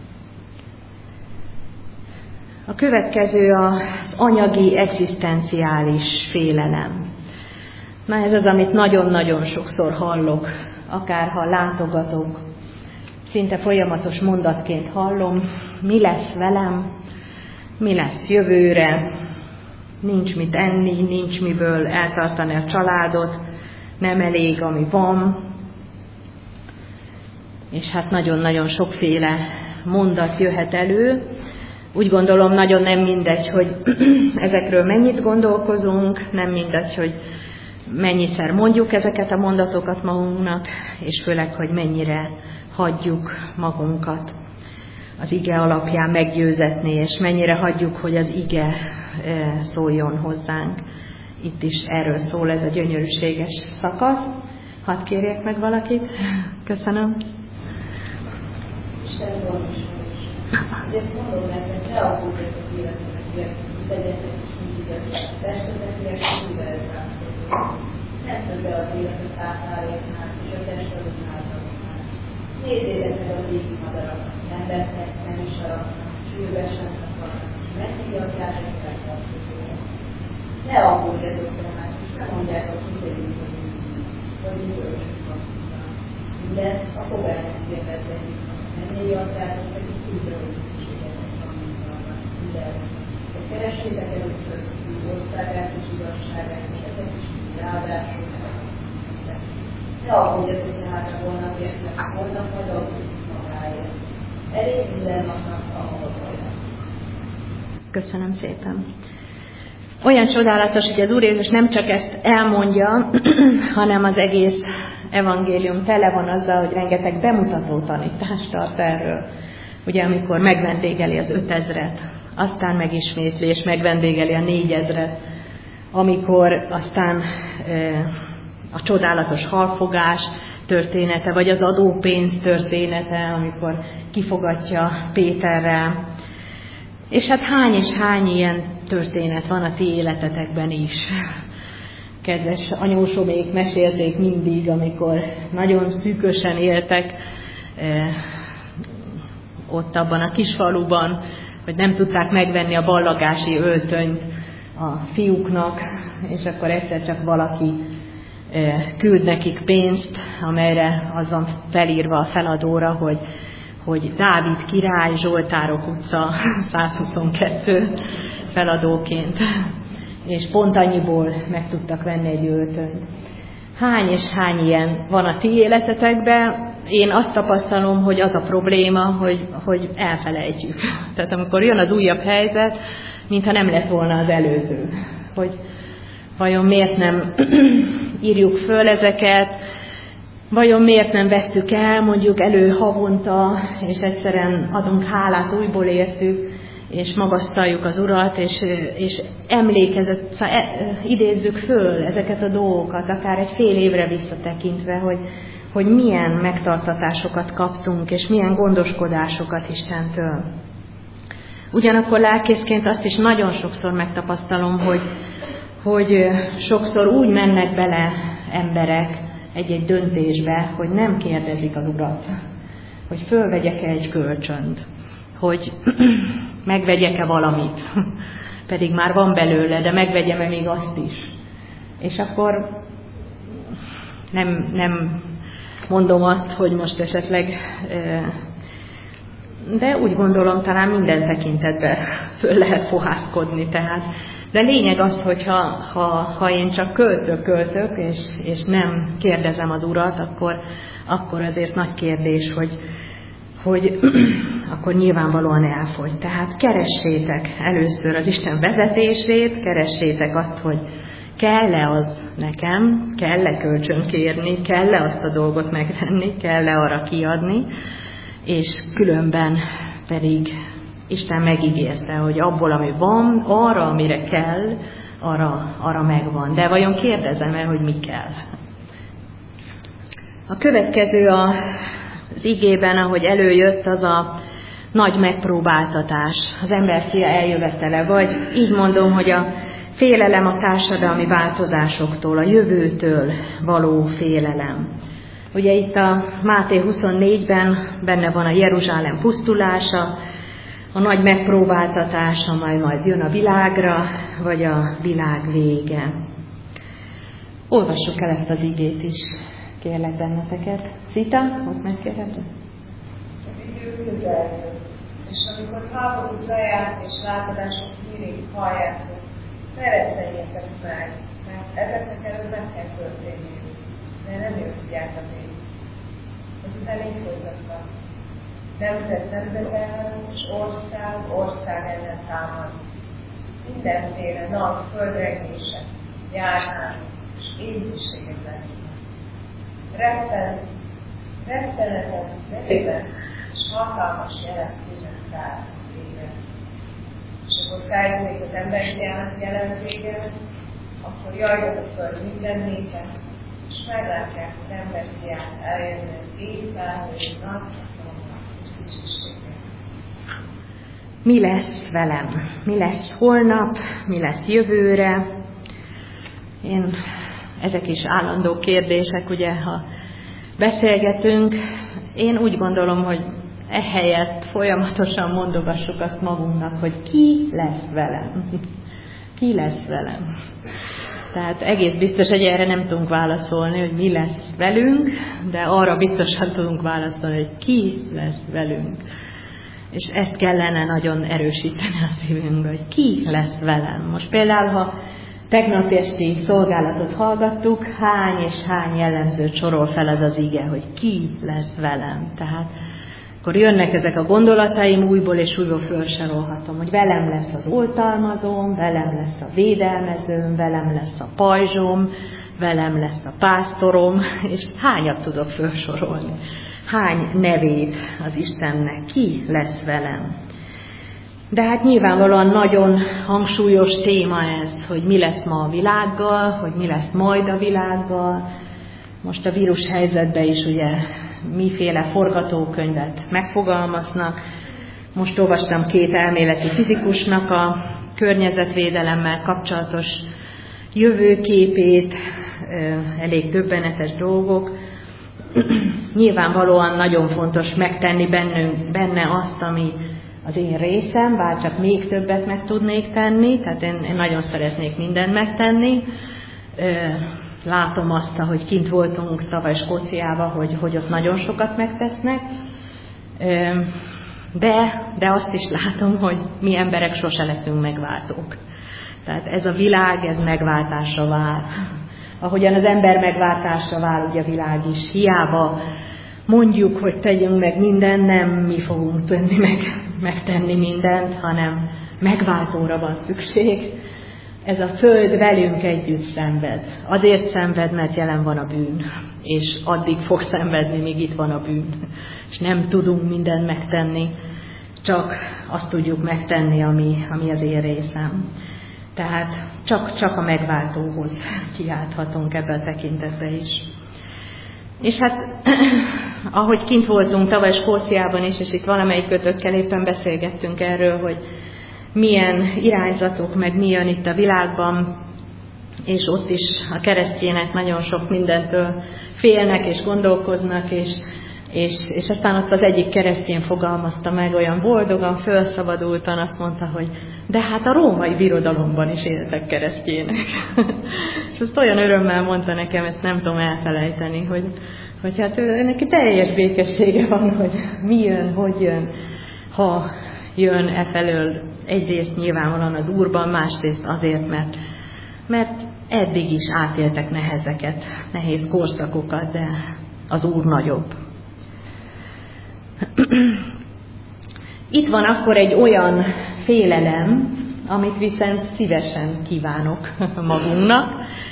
A: A következő az anyagi, egzisztenciális félelem. Na ez az, amit nagyon-nagyon sokszor hallok, akár ha látogatok, szinte folyamatos mondatként hallom, mi lesz velem, mi lesz jövőre, nincs mit enni, nincs miből eltartani a családot, nem elég, ami van. És hát nagyon-nagyon sokféle mondat jöhet elő. Úgy gondolom, nagyon nem mindegy, hogy ezekről mennyit gondolkozunk, nem mindegy, hogy mennyiszer mondjuk ezeket a mondatokat magunknak, és főleg, hogy mennyire hagyjuk magunkat az ige alapján meggyőzetni, és mennyire hagyjuk, hogy az ige szóljon hozzánk. Itt is erről szól ez a gyönyörűséges szakasz. Hadd kérjek meg valakit. Köszönöm.
C: Isten gondosan is. Ezért mondom nektek, ne aggódjatok életetekért, legyetek mindig az testetekért, mivel rázkodtok. Nem több be az életet átállítnál, és a testadon általánál. Nézzétek meg a régi madarakat, nem vettek, nem is aratnak, sűrűbe sem takarnak, és megfigyelják ezeket a szükséget. Ne aggódjatok tehát, és nem mondjátok, hogy idejük vagy bűvölcsök kapnak. Mindezt a fogásnak kérdezzetik. Mennyei atyátok pedig tudja, hogy szükségetek van mindenben. De keressétek először az országát és igazságát, és ezek is ráadásul megakadnak. Ne aggódjatok tehát a holnapért, mert holnap majd aggódik magáért. Elég minden napnak a maga baja.
A: Köszönöm szépen. Olyan csodálatos, hogy az Úr Jézus nem csak ezt elmondja, hanem az egész evangélium tele van azzal, hogy rengeteg bemutató tanítást tart erről. Ugye, amikor megvendégeli az 5000-et, aztán megismétli, és megvendégeli a 4000-et, amikor aztán a csodálatos halfogás története, vagy az adópénz története, amikor kifogatja Péterrel. És hát hány és hány ilyen történet van a ti életetekben is. Kedves anyósomék mesélték mindig, amikor nagyon szűkösen éltek ott abban a kisfaluban, hogy nem tudták megvenni a ballagási öltönyt a fiúknak, és akkor egyszer csak valaki küld nekik pénzt, amelyre az van felírva a feladóra, hogy Dávid király, Zsoltárok utca 122 feladóként, és pont annyiból meg tudtak venni egy öltönyt. Hány és hány ilyen van a ti életetekben? Én azt tapasztalom, hogy az a probléma, hogy elfelejtjük. Tehát amikor jön az újabb helyzet, mintha nem lett volna az előző. Hogy vajon miért nem írjuk föl ezeket, vajon miért nem vesszük el, mondjuk elő havonta, és egyszerűen adunk hálát újból értük, és magasztaljuk az Urat, és idézzük föl ezeket a dolgokat, akár egy fél évre visszatekintve, hogy milyen megtartatásokat kaptunk, és milyen gondoskodásokat Istentől. Ugyanakkor lelkészként azt is nagyon sokszor megtapasztalom, hogy sokszor úgy mennek bele emberek egy-egy döntésbe, hogy nem kérdezik az Urat, hogy fölvegyek-e egy kölcsönt, hogy megvegyek-e valamit, pedig már van belőle, de megvegyem-e még azt is. És akkor nem mondom azt, hogy most esetleg, de úgy gondolom, talán minden tekintetben föl lehet fohászkodni. Tehát. De lényeg az, hogy ha én csak költök, és nem kérdezem az Urat, akkor azért nagy kérdés, hogy akkor nyilvánvalóan elfogy. Tehát keressétek először az Isten vezetését, keressétek azt, hogy kell-e az nekem, kell-e kölcsönkérni, kell-e azt a dolgot megvenni, kell-e arra kiadni, és különben pedig Isten megígérte, hogy abból, ami van, arra, amire kell, arra megvan. De vajon kérdezem-e, hogy mi kell? A következő az igében, ahogy előjött, az a nagy megpróbáltatás, az emberfia eljövetele, vagy így mondom, hogy a félelem a társadalmi változásoktól, a jövőtől való félelem. Ugye itt a Máté 24-ben benne van a Jeruzsálem pusztulása, a nagy megpróbáltatás, amely majd jön a világra, vagy a világ vége. Olvassuk el ezt az igét is, kérlek benneteket. Szita, ott megkérhetem?
C: Az idő közel jön, és amikor háborús lejárt és látadások hírét halljátok, szeretnejétek meg, mert ezeknek előbb meg kell történni, de nem tudják az ég. Azután így folytatva. Nemzet ellen, és ország ellen támad. Mindenféle nagy földrengések, járványok és éhínségek lesznek. Rettenetet, veszélyben és hatalmas jelentősen szállnak vége. És akkor feljönik az emberi jelenséggel, akkor jajjon a föld minden népen, és meglátják az ember fiát eljönni az éjszál, és napra és dicsőséggel.
A: Mi lesz velem? Mi lesz holnap? Mi lesz jövőre? Ezek is állandó kérdések, ugye, ha beszélgetünk. Én úgy gondolom, hogy ehelyett folyamatosan mondogassuk azt magunknak, hogy ki lesz velem? Ki lesz velem? Tehát egész biztos, hogy erre nem tudunk válaszolni, hogy mi lesz velünk, de arra biztosan tudunk válaszolni, hogy ki lesz velünk. És ezt kellene nagyon erősíteni a szívünkbe, hogy ki lesz velem. Most például, ha tegnap esti szolgálatot hallgattuk, hány és hány jellemzőt sorol fel az az ige, hogy ki lesz velem. Tehát akkor jönnek ezek a gondolataim, újból és újból felsorolhatom, hogy velem lesz az oltalmazóm, velem lesz a védelmezőm, velem lesz a pajzsom, velem lesz a pásztorom, és hányat tudok felsorolni. Hány nevét az Istennek, ki lesz velem. De hát nyilvánvalóan nagyon hangsúlyos téma ez, hogy mi lesz ma a világgal, hogy mi lesz majd a világgal. Most a vírus helyzetben is ugye miféle forgatókönyvet megfogalmaznak. Most olvastam 2 elméleti fizikusnak a környezetvédelemmel kapcsolatos jövőképét, elég döbbenetes dolgok. Nyilvánvalóan nagyon fontos megtenni benne azt, ami az én részem, bár csak még többet meg tudnék tenni, tehát én nagyon szeretnék mindent megtenni. Látom azt, hogy kint voltunk tavaly Skóciában, hogy ott nagyon sokat megtesznek, de azt is látom, hogy mi emberek sose leszünk megváltók. Tehát ez a világ, ez megváltásra vár. Ahogyan az ember megváltásra vár, ugye a világ is. Hiába mondjuk, hogy tegyünk meg mindent, nem mi fogunk megtenni mindent, hanem megváltóra van szükség. Ez a föld velünk együtt szenved. Azért szenved, mert jelen van a bűn. És addig fog szenvedni, míg itt van a bűn. És nem tudunk mindent megtenni, csak azt tudjuk megtenni, ami az én részem. Tehát csak a megváltóhoz kiálthatunk ebbe a tekintetbe is. És hát, ahogy kint voltunk tavaly Skóciában is, és itt valamelyik kötökkel éppen beszélgettünk erről, hogy milyen irányzatok, meg mi jön itt a világban, és ott is a keresztjének nagyon sok mindentől félnek és gondolkoznak, és aztán ott az egyik keresztjén fogalmazta meg olyan boldogan, felszabadultan, azt mondta, hogy de hát a római birodalomban is éltek keresztjének. És azt olyan örömmel mondta nekem, ezt nem tudom elfelejteni, hogy hát neki teljes békessége van, hogy mi jön, hogy jön, ha jön efelől egyrészt nyilvánvalóan az Úrban, másrészt azért, mert eddig is átéltek nehezeket, nehéz korszakokat, de az Úr nagyobb. Itt van akkor egy olyan félelem, amit viszont szívesen kívánok magunknak.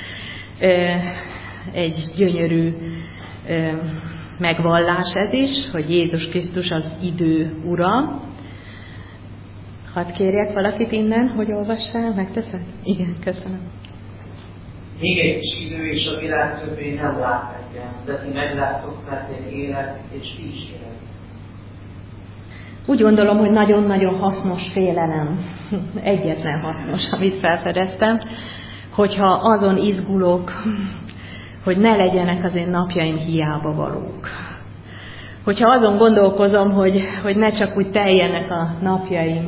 A: Egy gyönyörű megvallás ez is, hogy Jézus Krisztus az idő ura. Hadd kérjek valakit innen, hogy olvassál, megteszed? Igen, köszönöm.
F: Még egy kis idő, és a világ többé nem lát engem, de ti megláttok, mert én élek, és ti is élek.
A: Úgy gondolom, hogy nagyon-nagyon hasznos félelem, egyetlen hasznos, amit felfedeztem, hogyha azon izgulok, hogy ne legyenek az én napjaim hiába valók. Hogyha azon gondolkozom, hogy ne csak úgy teljenek a napjaim,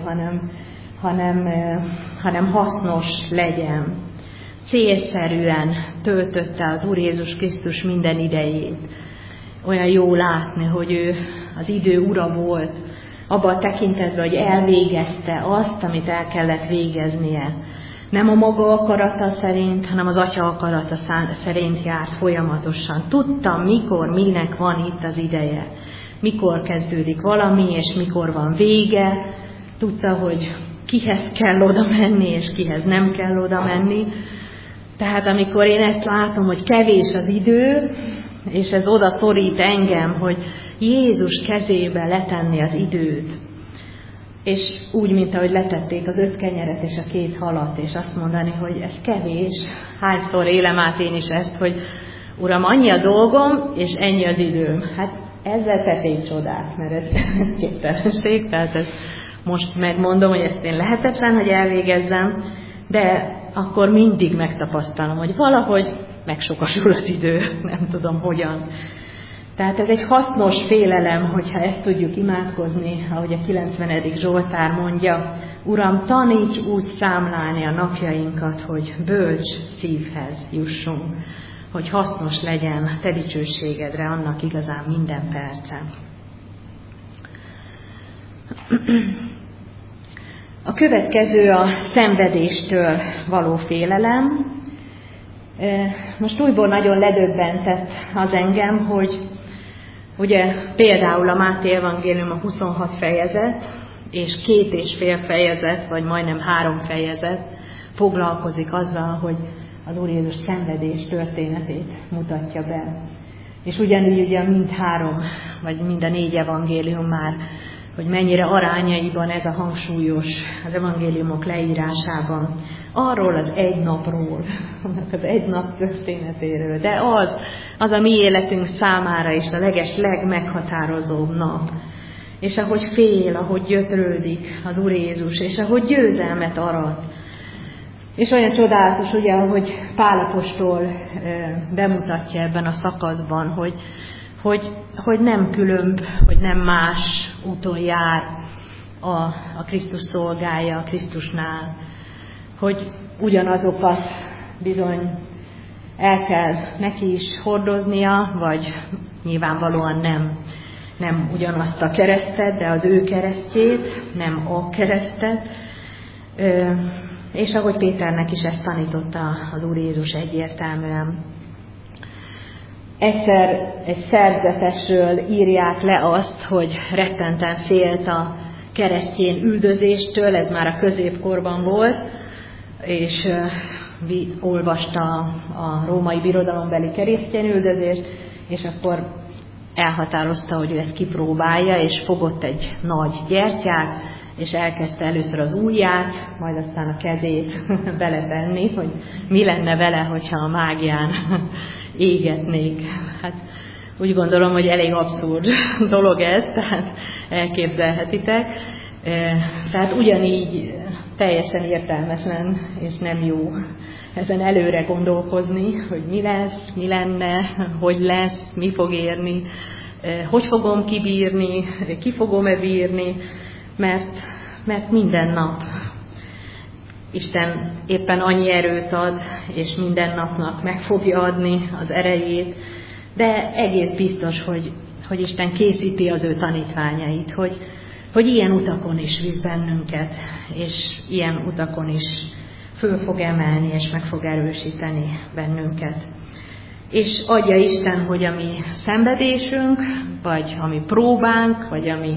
A: hanem hasznos legyen. Célszerűen töltötte az Úr Jézus Krisztus minden idejét. Olyan jó látni, hogy ő az idő ura volt, abban a tekintetben, hogy elvégezte azt, amit el kellett végeznie. Nem a maga akarata szerint, hanem az Atya akarata szerint járt folyamatosan. Tudtam, mikor, minek van itt az ideje. Mikor kezdődik valami, és mikor van vége. Tudta, hogy kihez kell oda menni, és kihez nem kell oda menni. Tehát amikor én ezt látom, hogy kevés az idő, és ez oda szorít engem, hogy Jézus kezébe letenni az időt, és úgy, mint ahogy letették az 5 kenyeret és a 2 halat, és azt mondani, hogy ez kevés. Hányszor élem át én is ezt, Uram, annyi a dolgom, és ennyi az időm. Hát ezzel tették csodát, mert ez képtelenség, tehát ez most megmondom, hogy ezt én lehetetlen, hogy elvégezzem, de akkor mindig megtapasztalom, hogy valahogy megsokasul az idő, nem tudom hogyan. Tehát ez egy hasznos félelem, hogyha ezt tudjuk imádkozni, ahogy a 90. Zsoltár mondja, Uram, taníts úgy számlálni a napjainkat, hogy bölcs szívhez jussunk, hogy hasznos legyen te dicsőségedre annak igazán minden percen. A következő a szenvedéstől való félelem. Most újból nagyon ledöbbentett az engem, hogy ugye például a Máté evangélium a 26 fejezet, és 2,5 fejezet, vagy majdnem 3 fejezet foglalkozik azzal, hogy az Úr Jézus szenvedés történetét mutatja be. És ugyanígy ugye mind 3, vagy mind a 4 evangélium már, hogy mennyire arányaiban ez a hangsúlyos az evangéliumok leírásában. Arról az egy napról, az egy nap történetéről, de az a mi életünk számára is a legmeghatározóbb nap. És ahogy fél, ahogy gyötrődik az Úr Jézus, és ahogy győzelmet arat. És olyan csodálatos, ugye, ahogy Pál apostol bemutatja ebben a szakaszban, hogy nem különb, hogy nem más úton jár a Krisztus szolgája, a Krisztusnál, hogy ugyanazokat bizony el kell neki is hordoznia, vagy nyilvánvalóan nem ugyanazt a keresztet, de az ő keresztjét, nem a keresztet, és ahogy Péternek is ezt tanította az Úr Jézus egyértelműen. Egyszer egy szerzetesről írják le azt, hogy rettenten félt a keresztény üldözéstől, ez már a középkorban volt, és olvasta a római birodalombeli keresztény üldözést, és akkor elhatározta, hogy ő ezt kipróbálja, és fogott egy nagy gyertyát, és elkezdte először az ujját, majd aztán a kezét beletenni, hogy mi lenne vele, hogyha a mágián égetnék. Hát úgy gondolom, hogy elég abszurd dolog ez, tehát elképzelhetitek. Tehát ugyanígy teljesen értelmetlen, és nem jó ezen előre gondolkozni, hogy mi lesz, mi lenne, hogy lesz, mi fog érni, hogy fogom kibírni, ki fogom-e bírni, mert minden nap Isten éppen annyi erőt ad, és minden napnak meg fogja adni az erejét, de egész biztos, hogy Isten készíti az ő tanítványait, hogy ilyen utakon is visz bennünket, és ilyen utakon is föl fog emelni, és meg fog erősíteni bennünket. És adja Isten, hogy a mi szenvedésünk, vagy a mi próbánk, vagy a mi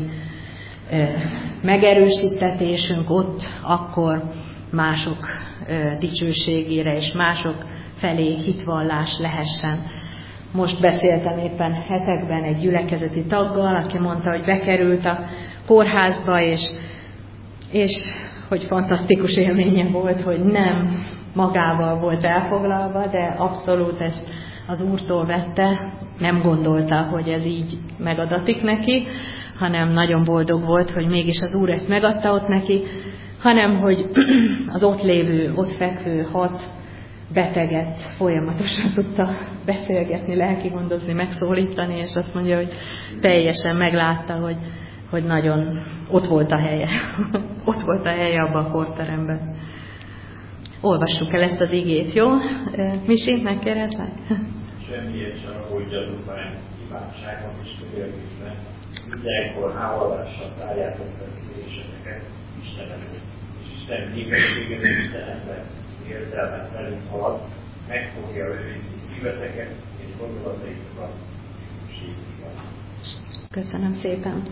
A: megerősítetésünk ott, akkor mások dicsőségére és mások felé hitvallás lehessen. Most beszéltem éppen hetekben egy gyülekezeti taggal, aki mondta, hogy bekerült a kórházba, és hogy fantasztikus élménye volt, hogy nem magával volt elfoglalva, de abszolút ezt az Úrtól vette, nem gondolta, hogy ez így megadatik neki, hanem nagyon boldog volt, hogy mégis az Úr ezt megadta ott neki, hanem hogy az ott lévő, ott fekvő 6 beteget folyamatosan tudta beszélgetni, lelkigondozni, megszólítani, és azt mondja, hogy teljesen meglátta, hogy nagyon ott volt a helye. Ott volt a helye abban a korteremben. Olvassuk el ezt az igét, jó? Misi, megkérhetlek?
G: Semmiért sem aggódjatok már imádságnak és könyörgésben. Mindenkor háladással tárjátok fel kéréseteket Istenednek. És Isten hívességet Istenednek értelmet velünk halad, meg fogja őrizni szíveteket és gondolataitokat Krisztusségében.
A: Köszönöm szépen.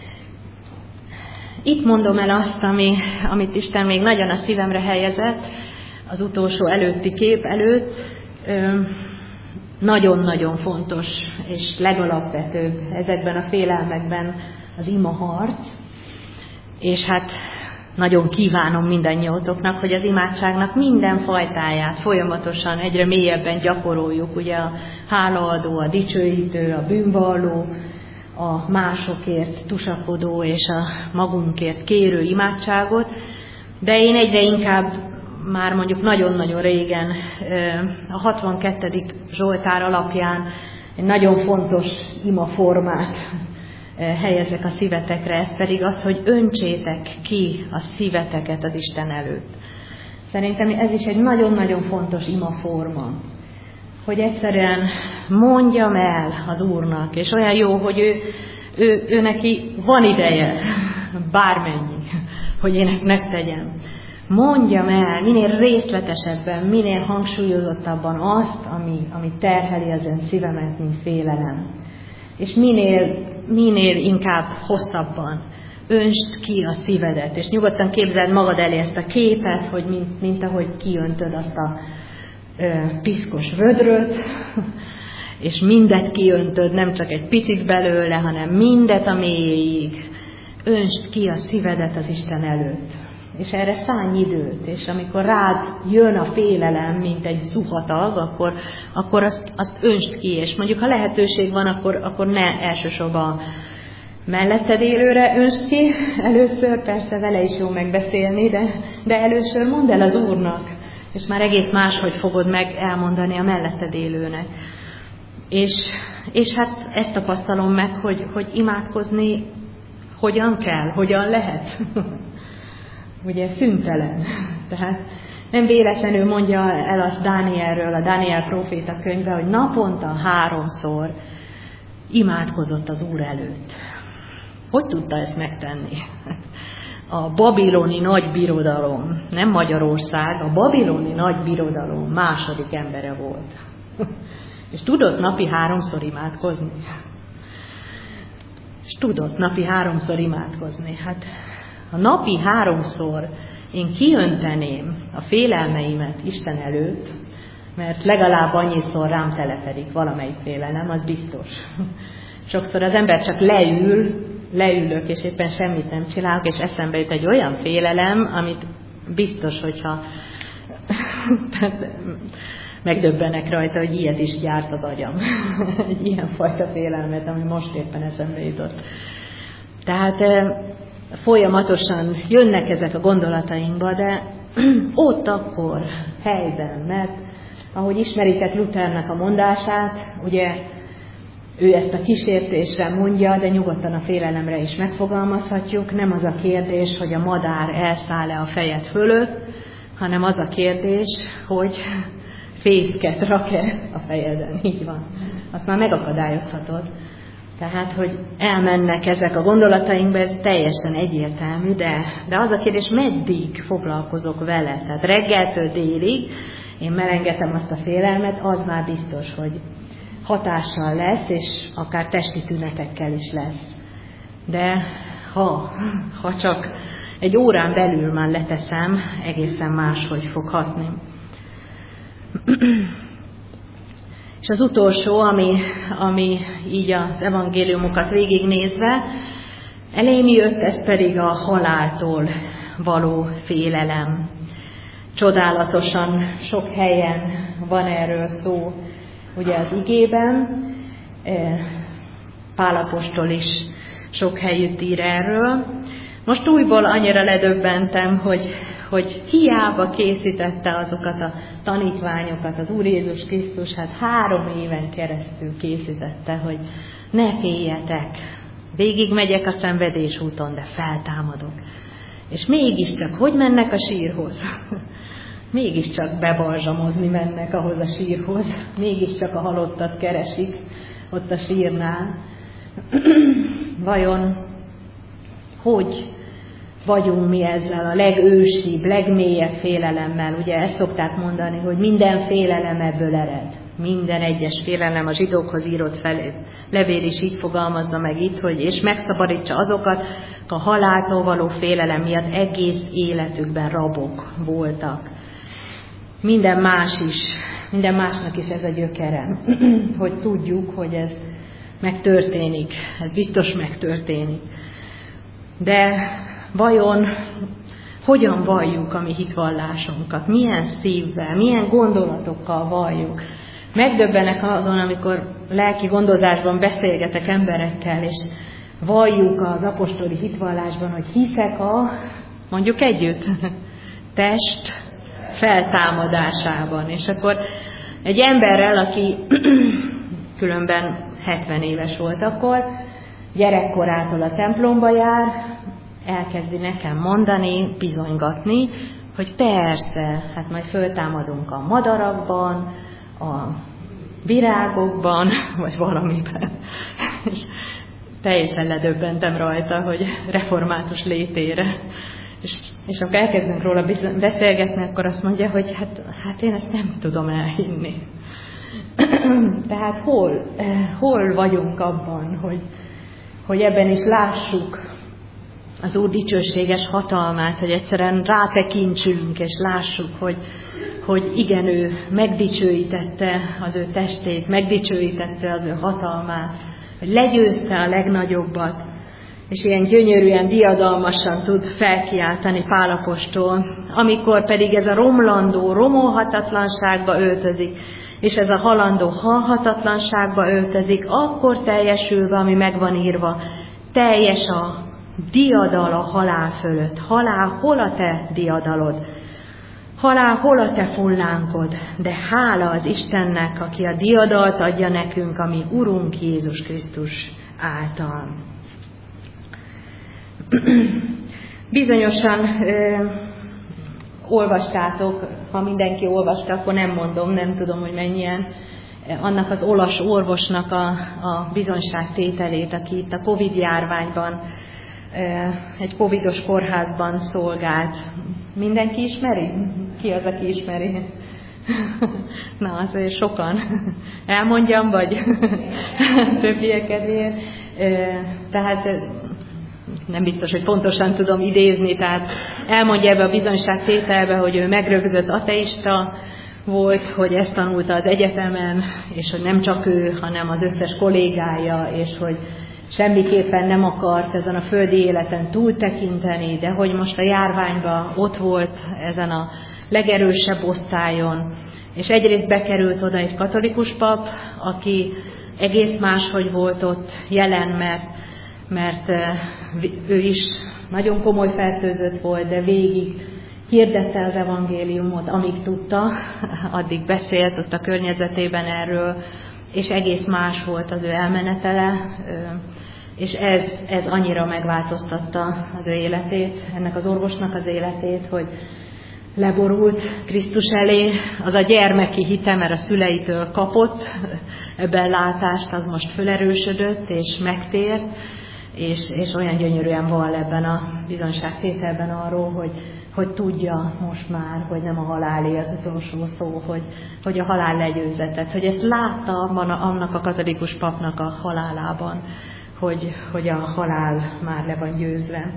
A: Itt mondom el azt, amit Isten még nagyon a szívemre helyezett, az utolsó előtti kép előtt. Nagyon-nagyon fontos és legalapvetőbb ezekben a félelmekben az imaharc. És hát nagyon kívánom mindannyiótoknak, hogy az imádságnak minden fajtáját folyamatosan egyre mélyebben gyakoroljuk. Ugye a hálaadó, a dicsőítő, a bűnvalló, a másokért tusakodó és a magunkért kérő imádságot, de én egyre inkább már mondjuk nagyon-nagyon régen a 62. Zsoltár alapján egy nagyon fontos imaformát helyezek a szívetekre, ez pedig az, hogy öntsétek ki a szíveteket az Isten előtt. Szerintem ez is egy nagyon-nagyon fontos imaforma, hogy egyszerűen mondjam el az Úrnak, és olyan jó, hogy ő neki van ideje, bármennyi, hogy én ezt megtegyem. Mondjam el minél részletesebben, minél hangsúlyozottabban azt, ami terheli az ön szívemet, mint félelem. És minél inkább hosszabban öntsd ki a szívedet, és nyugodtan képzeld magad elé ezt a képet, hogy mint ahogy kiöntöd azt a piszkos vödröt, és mindet kiöntöd, nem csak egy picit belőle, hanem mindet a mélyéig. Öntsd ki a szívedet az Isten előtt. És erre szállj időt, és amikor rád jön a félelem, mint egy zuhatag, akkor azt öntsd ki, és mondjuk ha lehetőség van, akkor ne elsősorban melletted élőre öntsd ki, először persze vele is jó megbeszélni, de először mondd el az Úrnak, és már egész máshogy fogod meg elmondani a melletted élőnek. És hát ezt tapasztalom meg, hogy imádkozni hogyan kell, hogyan lehet. Ugye szüntelen. Tehát nem véletlenül mondja el azt Dánielről, a Dániel próféta könyve, hogy naponta 3-szor imádkozott az Úr előtt. Hogy tudta ezt megtenni? A babiloni nagybirodalom, nem Magyarország, a babiloni nagybirodalom második embere volt. És tudott napi 3-szor imádkozni. Hát ha napi 3-szor én kiönteném a félelmeimet Isten előtt, mert legalább annyiszor rám telepedik valamelyik félelem, az biztos. Sokszor az ember csak leülök, és éppen semmit nem csinálok, és eszembe jut egy olyan félelem, amit biztos, hogyha megdöbbenek rajta, hogy ilyet is gyárt az agyam. Egy ilyen fajta félelmet, ami most éppen eszembe jutott. Tehát folyamatosan jönnek ezek a gondolatainkba, de ott akkor helyben, mert ahogy ismeritek Luthernek a mondását, ugye ő ezt a kísértésre mondja, de nyugodtan a félelemre is megfogalmazhatjuk. Nem az a kérdés, hogy a madár elszáll-e a fejed fölött, hanem az a kérdés, hogy fészket rak-e a fejeden. Így van. Azt már megakadályozhatod. Tehát, hogy elmennek ezek a gondolatainkba, ez teljesen egyértelmű, de az a kérdés, meddig foglalkozok vele? Tehát reggeltől délig én melengetem azt a félelmet, az már biztos, hogy hatással lesz, és akár testi tünetekkel is lesz. De ha csak egy órán belül már leteszem, egészen máshogy fog hatni. És az utolsó, ami így az evangéliumokat végignézve, elém jött, ez pedig a haláltól való félelem. Csodálatosan sok helyen van erről szó, ugye az igében, Pál apostol is sok helyütt ír erről. Most újból annyira ledöbbentem, hogy hiába készítette azokat a tanítványokat az Úr Jézus Krisztus, hát 3 éven keresztül készítette, hogy ne féljetek, végigmegyek a szenvedés úton, de feltámadok. És mégiscsak, hogy mennek a sírhoz? Mégiscsak bebalzsamozni mennek ahhoz a sírhoz, mégiscsak a halottat keresik ott a sírnál. Vajon hogy vagyunk mi ezzel a legősibb, legmélyebb félelemmel? Ugye ezt szokták mondani, hogy minden félelem ebből ered. Minden egyes félelem, a zsidókhoz írott levél is így fogalmazza meg itt, hogy és megszabadítsa azokat, a haláltól való félelem miatt egész életükben rabok voltak. Minden másnak is ez a gyökere, hogy tudjuk, hogy ez megtörténik, ez biztos megtörténik. De vajon hogyan valljuk a mi hitvallásunkat, milyen szívvel, milyen gondolatokkal valljuk. Megdöbbenek azon, amikor lelki gondozásban beszélgetek emberekkel, és valljuk az apostoli hitvallásban, hogy hiszek mondjuk együtt, test feltámadásában. És akkor egy emberrel, aki különben 70 éves volt akkor, gyerekkorától a templomba jár, elkezdi nekem mondani, bizonygatni, hogy persze, hát majd föltámadunk a madarakban, a virágokban, vagy valamiben. És teljesen ledöbbentem rajta, hogy református létére. És amikor elkezdünk róla beszélgetni, akkor azt mondja, hogy hát én ezt nem tudom elhinni. Tehát hol vagyunk abban, hogy ebben is lássuk az Úr dicsőséges hatalmát, hogy egyszerűen rátekintsünk, és lássuk, hogy igen, ő megdicsőítette az ő testét, megdicsőítette az ő hatalmát, hogy legyőzte a legnagyobbat, és ilyen gyönyörűen, diadalmasan tud felkiáltani Pál apostol, amikor pedig ez a romlandó romolhatatlanságba öltözik, és ez a halandó halhatatlanságba öltözik, akkor teljesülve, ami megvan írva, teljes a diadal a halál fölött. Halál, hol a te diadalod? Halál, hol a te fullánkod? De hála az Istennek, aki a diadalt adja nekünk, ami Urunk Jézus Krisztus által. Bizonyosan olvastátok, ha mindenki olvasta, akkor nem mondom, nem tudom, hogy mennyien, annak az olasz orvosnak a bizonyságtételét, aki itt a Covid-járványban, egy covidos kórházban szolgált. Mindenki ismeri? Ki az, aki ismeri? Na, azért sokan. Elmondjam, vagy többiek kedvéért. Tehát nem biztos, hogy pontosan tudom idézni, tehát elmondja ebbe a bizonyságtételbe, hogy ő megrögzött ateista volt, hogy ezt tanulta az egyetemen, és hogy nem csak ő, hanem az összes kollégája, és hogy semmiképpen nem akart ezen a földi életen túltekinteni, de hogy most a járványban ott volt ezen a legerősebb osztályon, és egyrészt bekerült oda egy katolikus pap, aki egész máshogy volt ott jelen, mert ő is nagyon komoly fertőzött volt, de végig hirdette az evangéliumot, amíg tudta, addig beszélt ott a környezetében erről, és egész más volt az ő elmenetele, és ez annyira megváltoztatta az ő életét, ennek az orvosnak az életét, hogy leborult Krisztus elé, az a gyermeki hite, mert a szüleitől kapott ebben látást, az most fölerősödött és megtért, és olyan gyönyörűen vall ebben a bizonyságtételben arról, hogy tudja most már, hogy nem a halálé az utolsó szó, hogy a halál legyőzetett, hogy ezt látta annak a katolikus papnak a halálában, hogy a halál már le van győzve.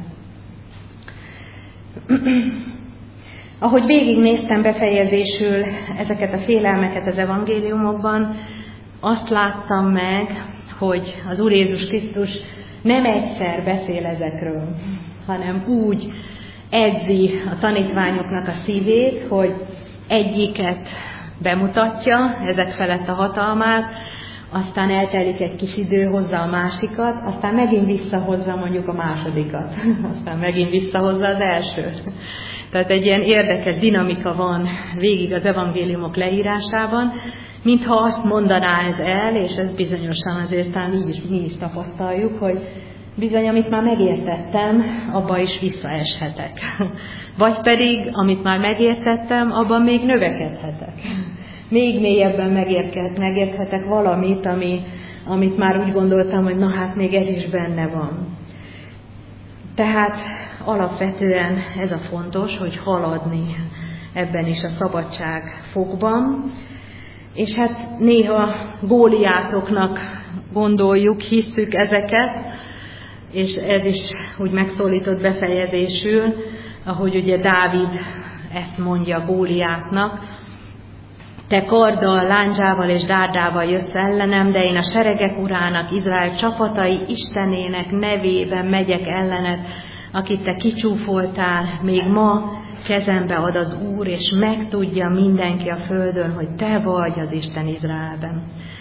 A: Ahogy végignéztem befejezésül ezeket a félelmeket az evangéliumokban, azt láttam meg, hogy az Úr Jézus Krisztus nem egyszer beszél ezekről, hanem úgy edzi a tanítványoknak a szívét, hogy egyiket bemutatja, ezek felett a hatalmát, aztán eltelik egy kis idő, hozza a másikat, aztán megint visszahozza mondjuk a másodikat, aztán megint visszahozza az elsőt. Tehát egy ilyen érdekes dinamika van végig az evangéliumok leírásában, mintha azt mondaná ez el, és ez bizonyosan azért talán így is mi is tapasztaljuk, hogy bizony, amit már megértettem, abba is visszaeshetek. Vagy pedig, amit már megértettem, abban még növekedhetek. Még mélyebben megérthetek valamit, amit már úgy gondoltam, hogy na hát még ez is benne van. Tehát alapvetően ez a fontos, hogy haladni ebben is a szabadság fokban. És hát néha Góliátoknak gondoljuk, hisszük ezeket, és ez is úgy megszólított befejezésül, ahogy ugye Dávid ezt mondja Góliátnak, te karddal, lándzsával és dárdával jössz ellenem, de én a seregek urának, Izrael csapatai Istenének nevében megyek ellened, akit Te kicsúfoltál, még ma kezembe ad az Úr, és megtudja mindenki a földön, hogy Te vagy az Isten Izraelben.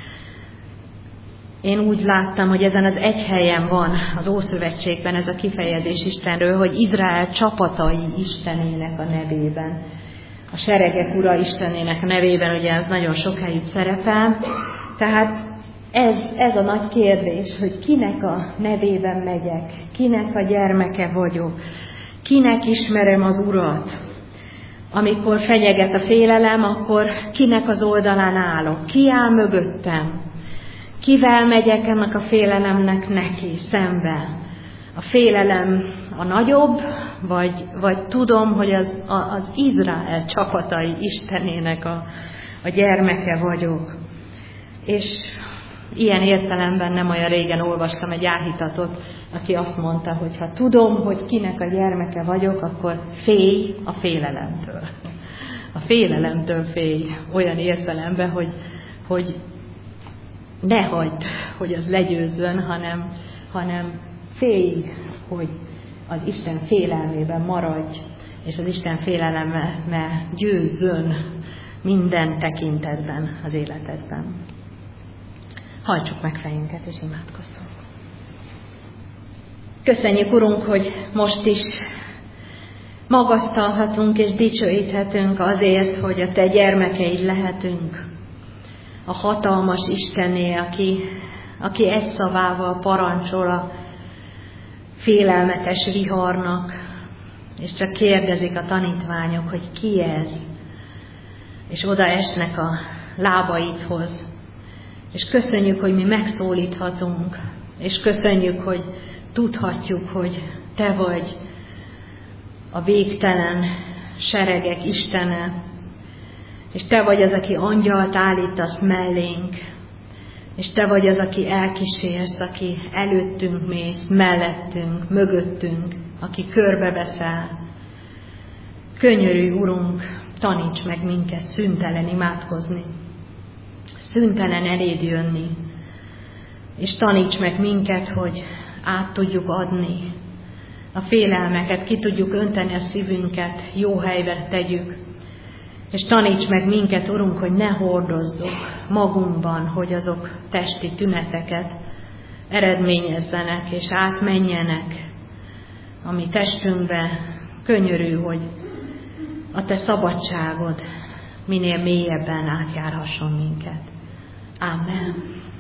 A: Én úgy láttam, hogy ezen az egy helyen van az Ószövetségben ez a kifejezés Istenről, hogy Izrael csapatai Istenének a nevében. A seregek ura Istenének nevében, ugye ez nagyon sok helyütt szerepel. Tehát ez a nagy kérdés, hogy kinek a nevében megyek, kinek a gyermeke vagyok, kinek ismerem az Urat. Amikor fenyeget a félelem, akkor kinek az oldalán állok, ki áll mögöttem, kivel megyek ennek a félelemnek neki, szembe. A félelem a nagyobb, vagy tudom, hogy az Izrael csapatai Istenének a gyermeke vagyok. És ilyen értelemben nem olyan régen olvastam egy áhítatot, aki azt mondta, hogy ha tudom, hogy kinek a gyermeke vagyok, akkor félj a félelemtől. A félelemtől félj olyan értelemben, hogy ne hagyd, hogy az legyőzzön, hanem félj, hogy az Isten félelmében maradj, és az Isten félelemmel győzzön minden tekintetben az életedben. Hajtsuk meg fejünket, és imádkozzunk. Köszönjük, Urunk, hogy most is magasztalhatunk és dicsőíthetünk azért, hogy a Te gyermekeid lehetünk. A hatalmas Istenné, aki egy szavával parancsol a félelmetes viharnak, és csak kérdezik a tanítványok, hogy ki ez, és oda esnek a lábaidhoz. És köszönjük, hogy mi megszólíthatunk, és köszönjük, hogy tudhatjuk, hogy Te vagy a végtelen seregek Istene, és Te vagy az, aki angyalt állítasz mellénk, és Te vagy az, aki elkísérsz, aki előttünk mész, mellettünk, mögöttünk, aki körbeveszel. Könyörű Urunk, taníts meg minket szüntelen imádkozni, szüntelen eléd jönni, és taníts meg minket, hogy át tudjuk adni a félelmeket, ki tudjuk önteni a szívünket, jó helyre tegyük, és taníts meg minket, Urunk, hogy ne hordozzuk magunkban, hogy azok testi tüneteket eredményezzenek és átmenjenek a mi testünkbe. Könyörű, hogy a Te szabadságod minél mélyebben átjárhasson minket. Amen.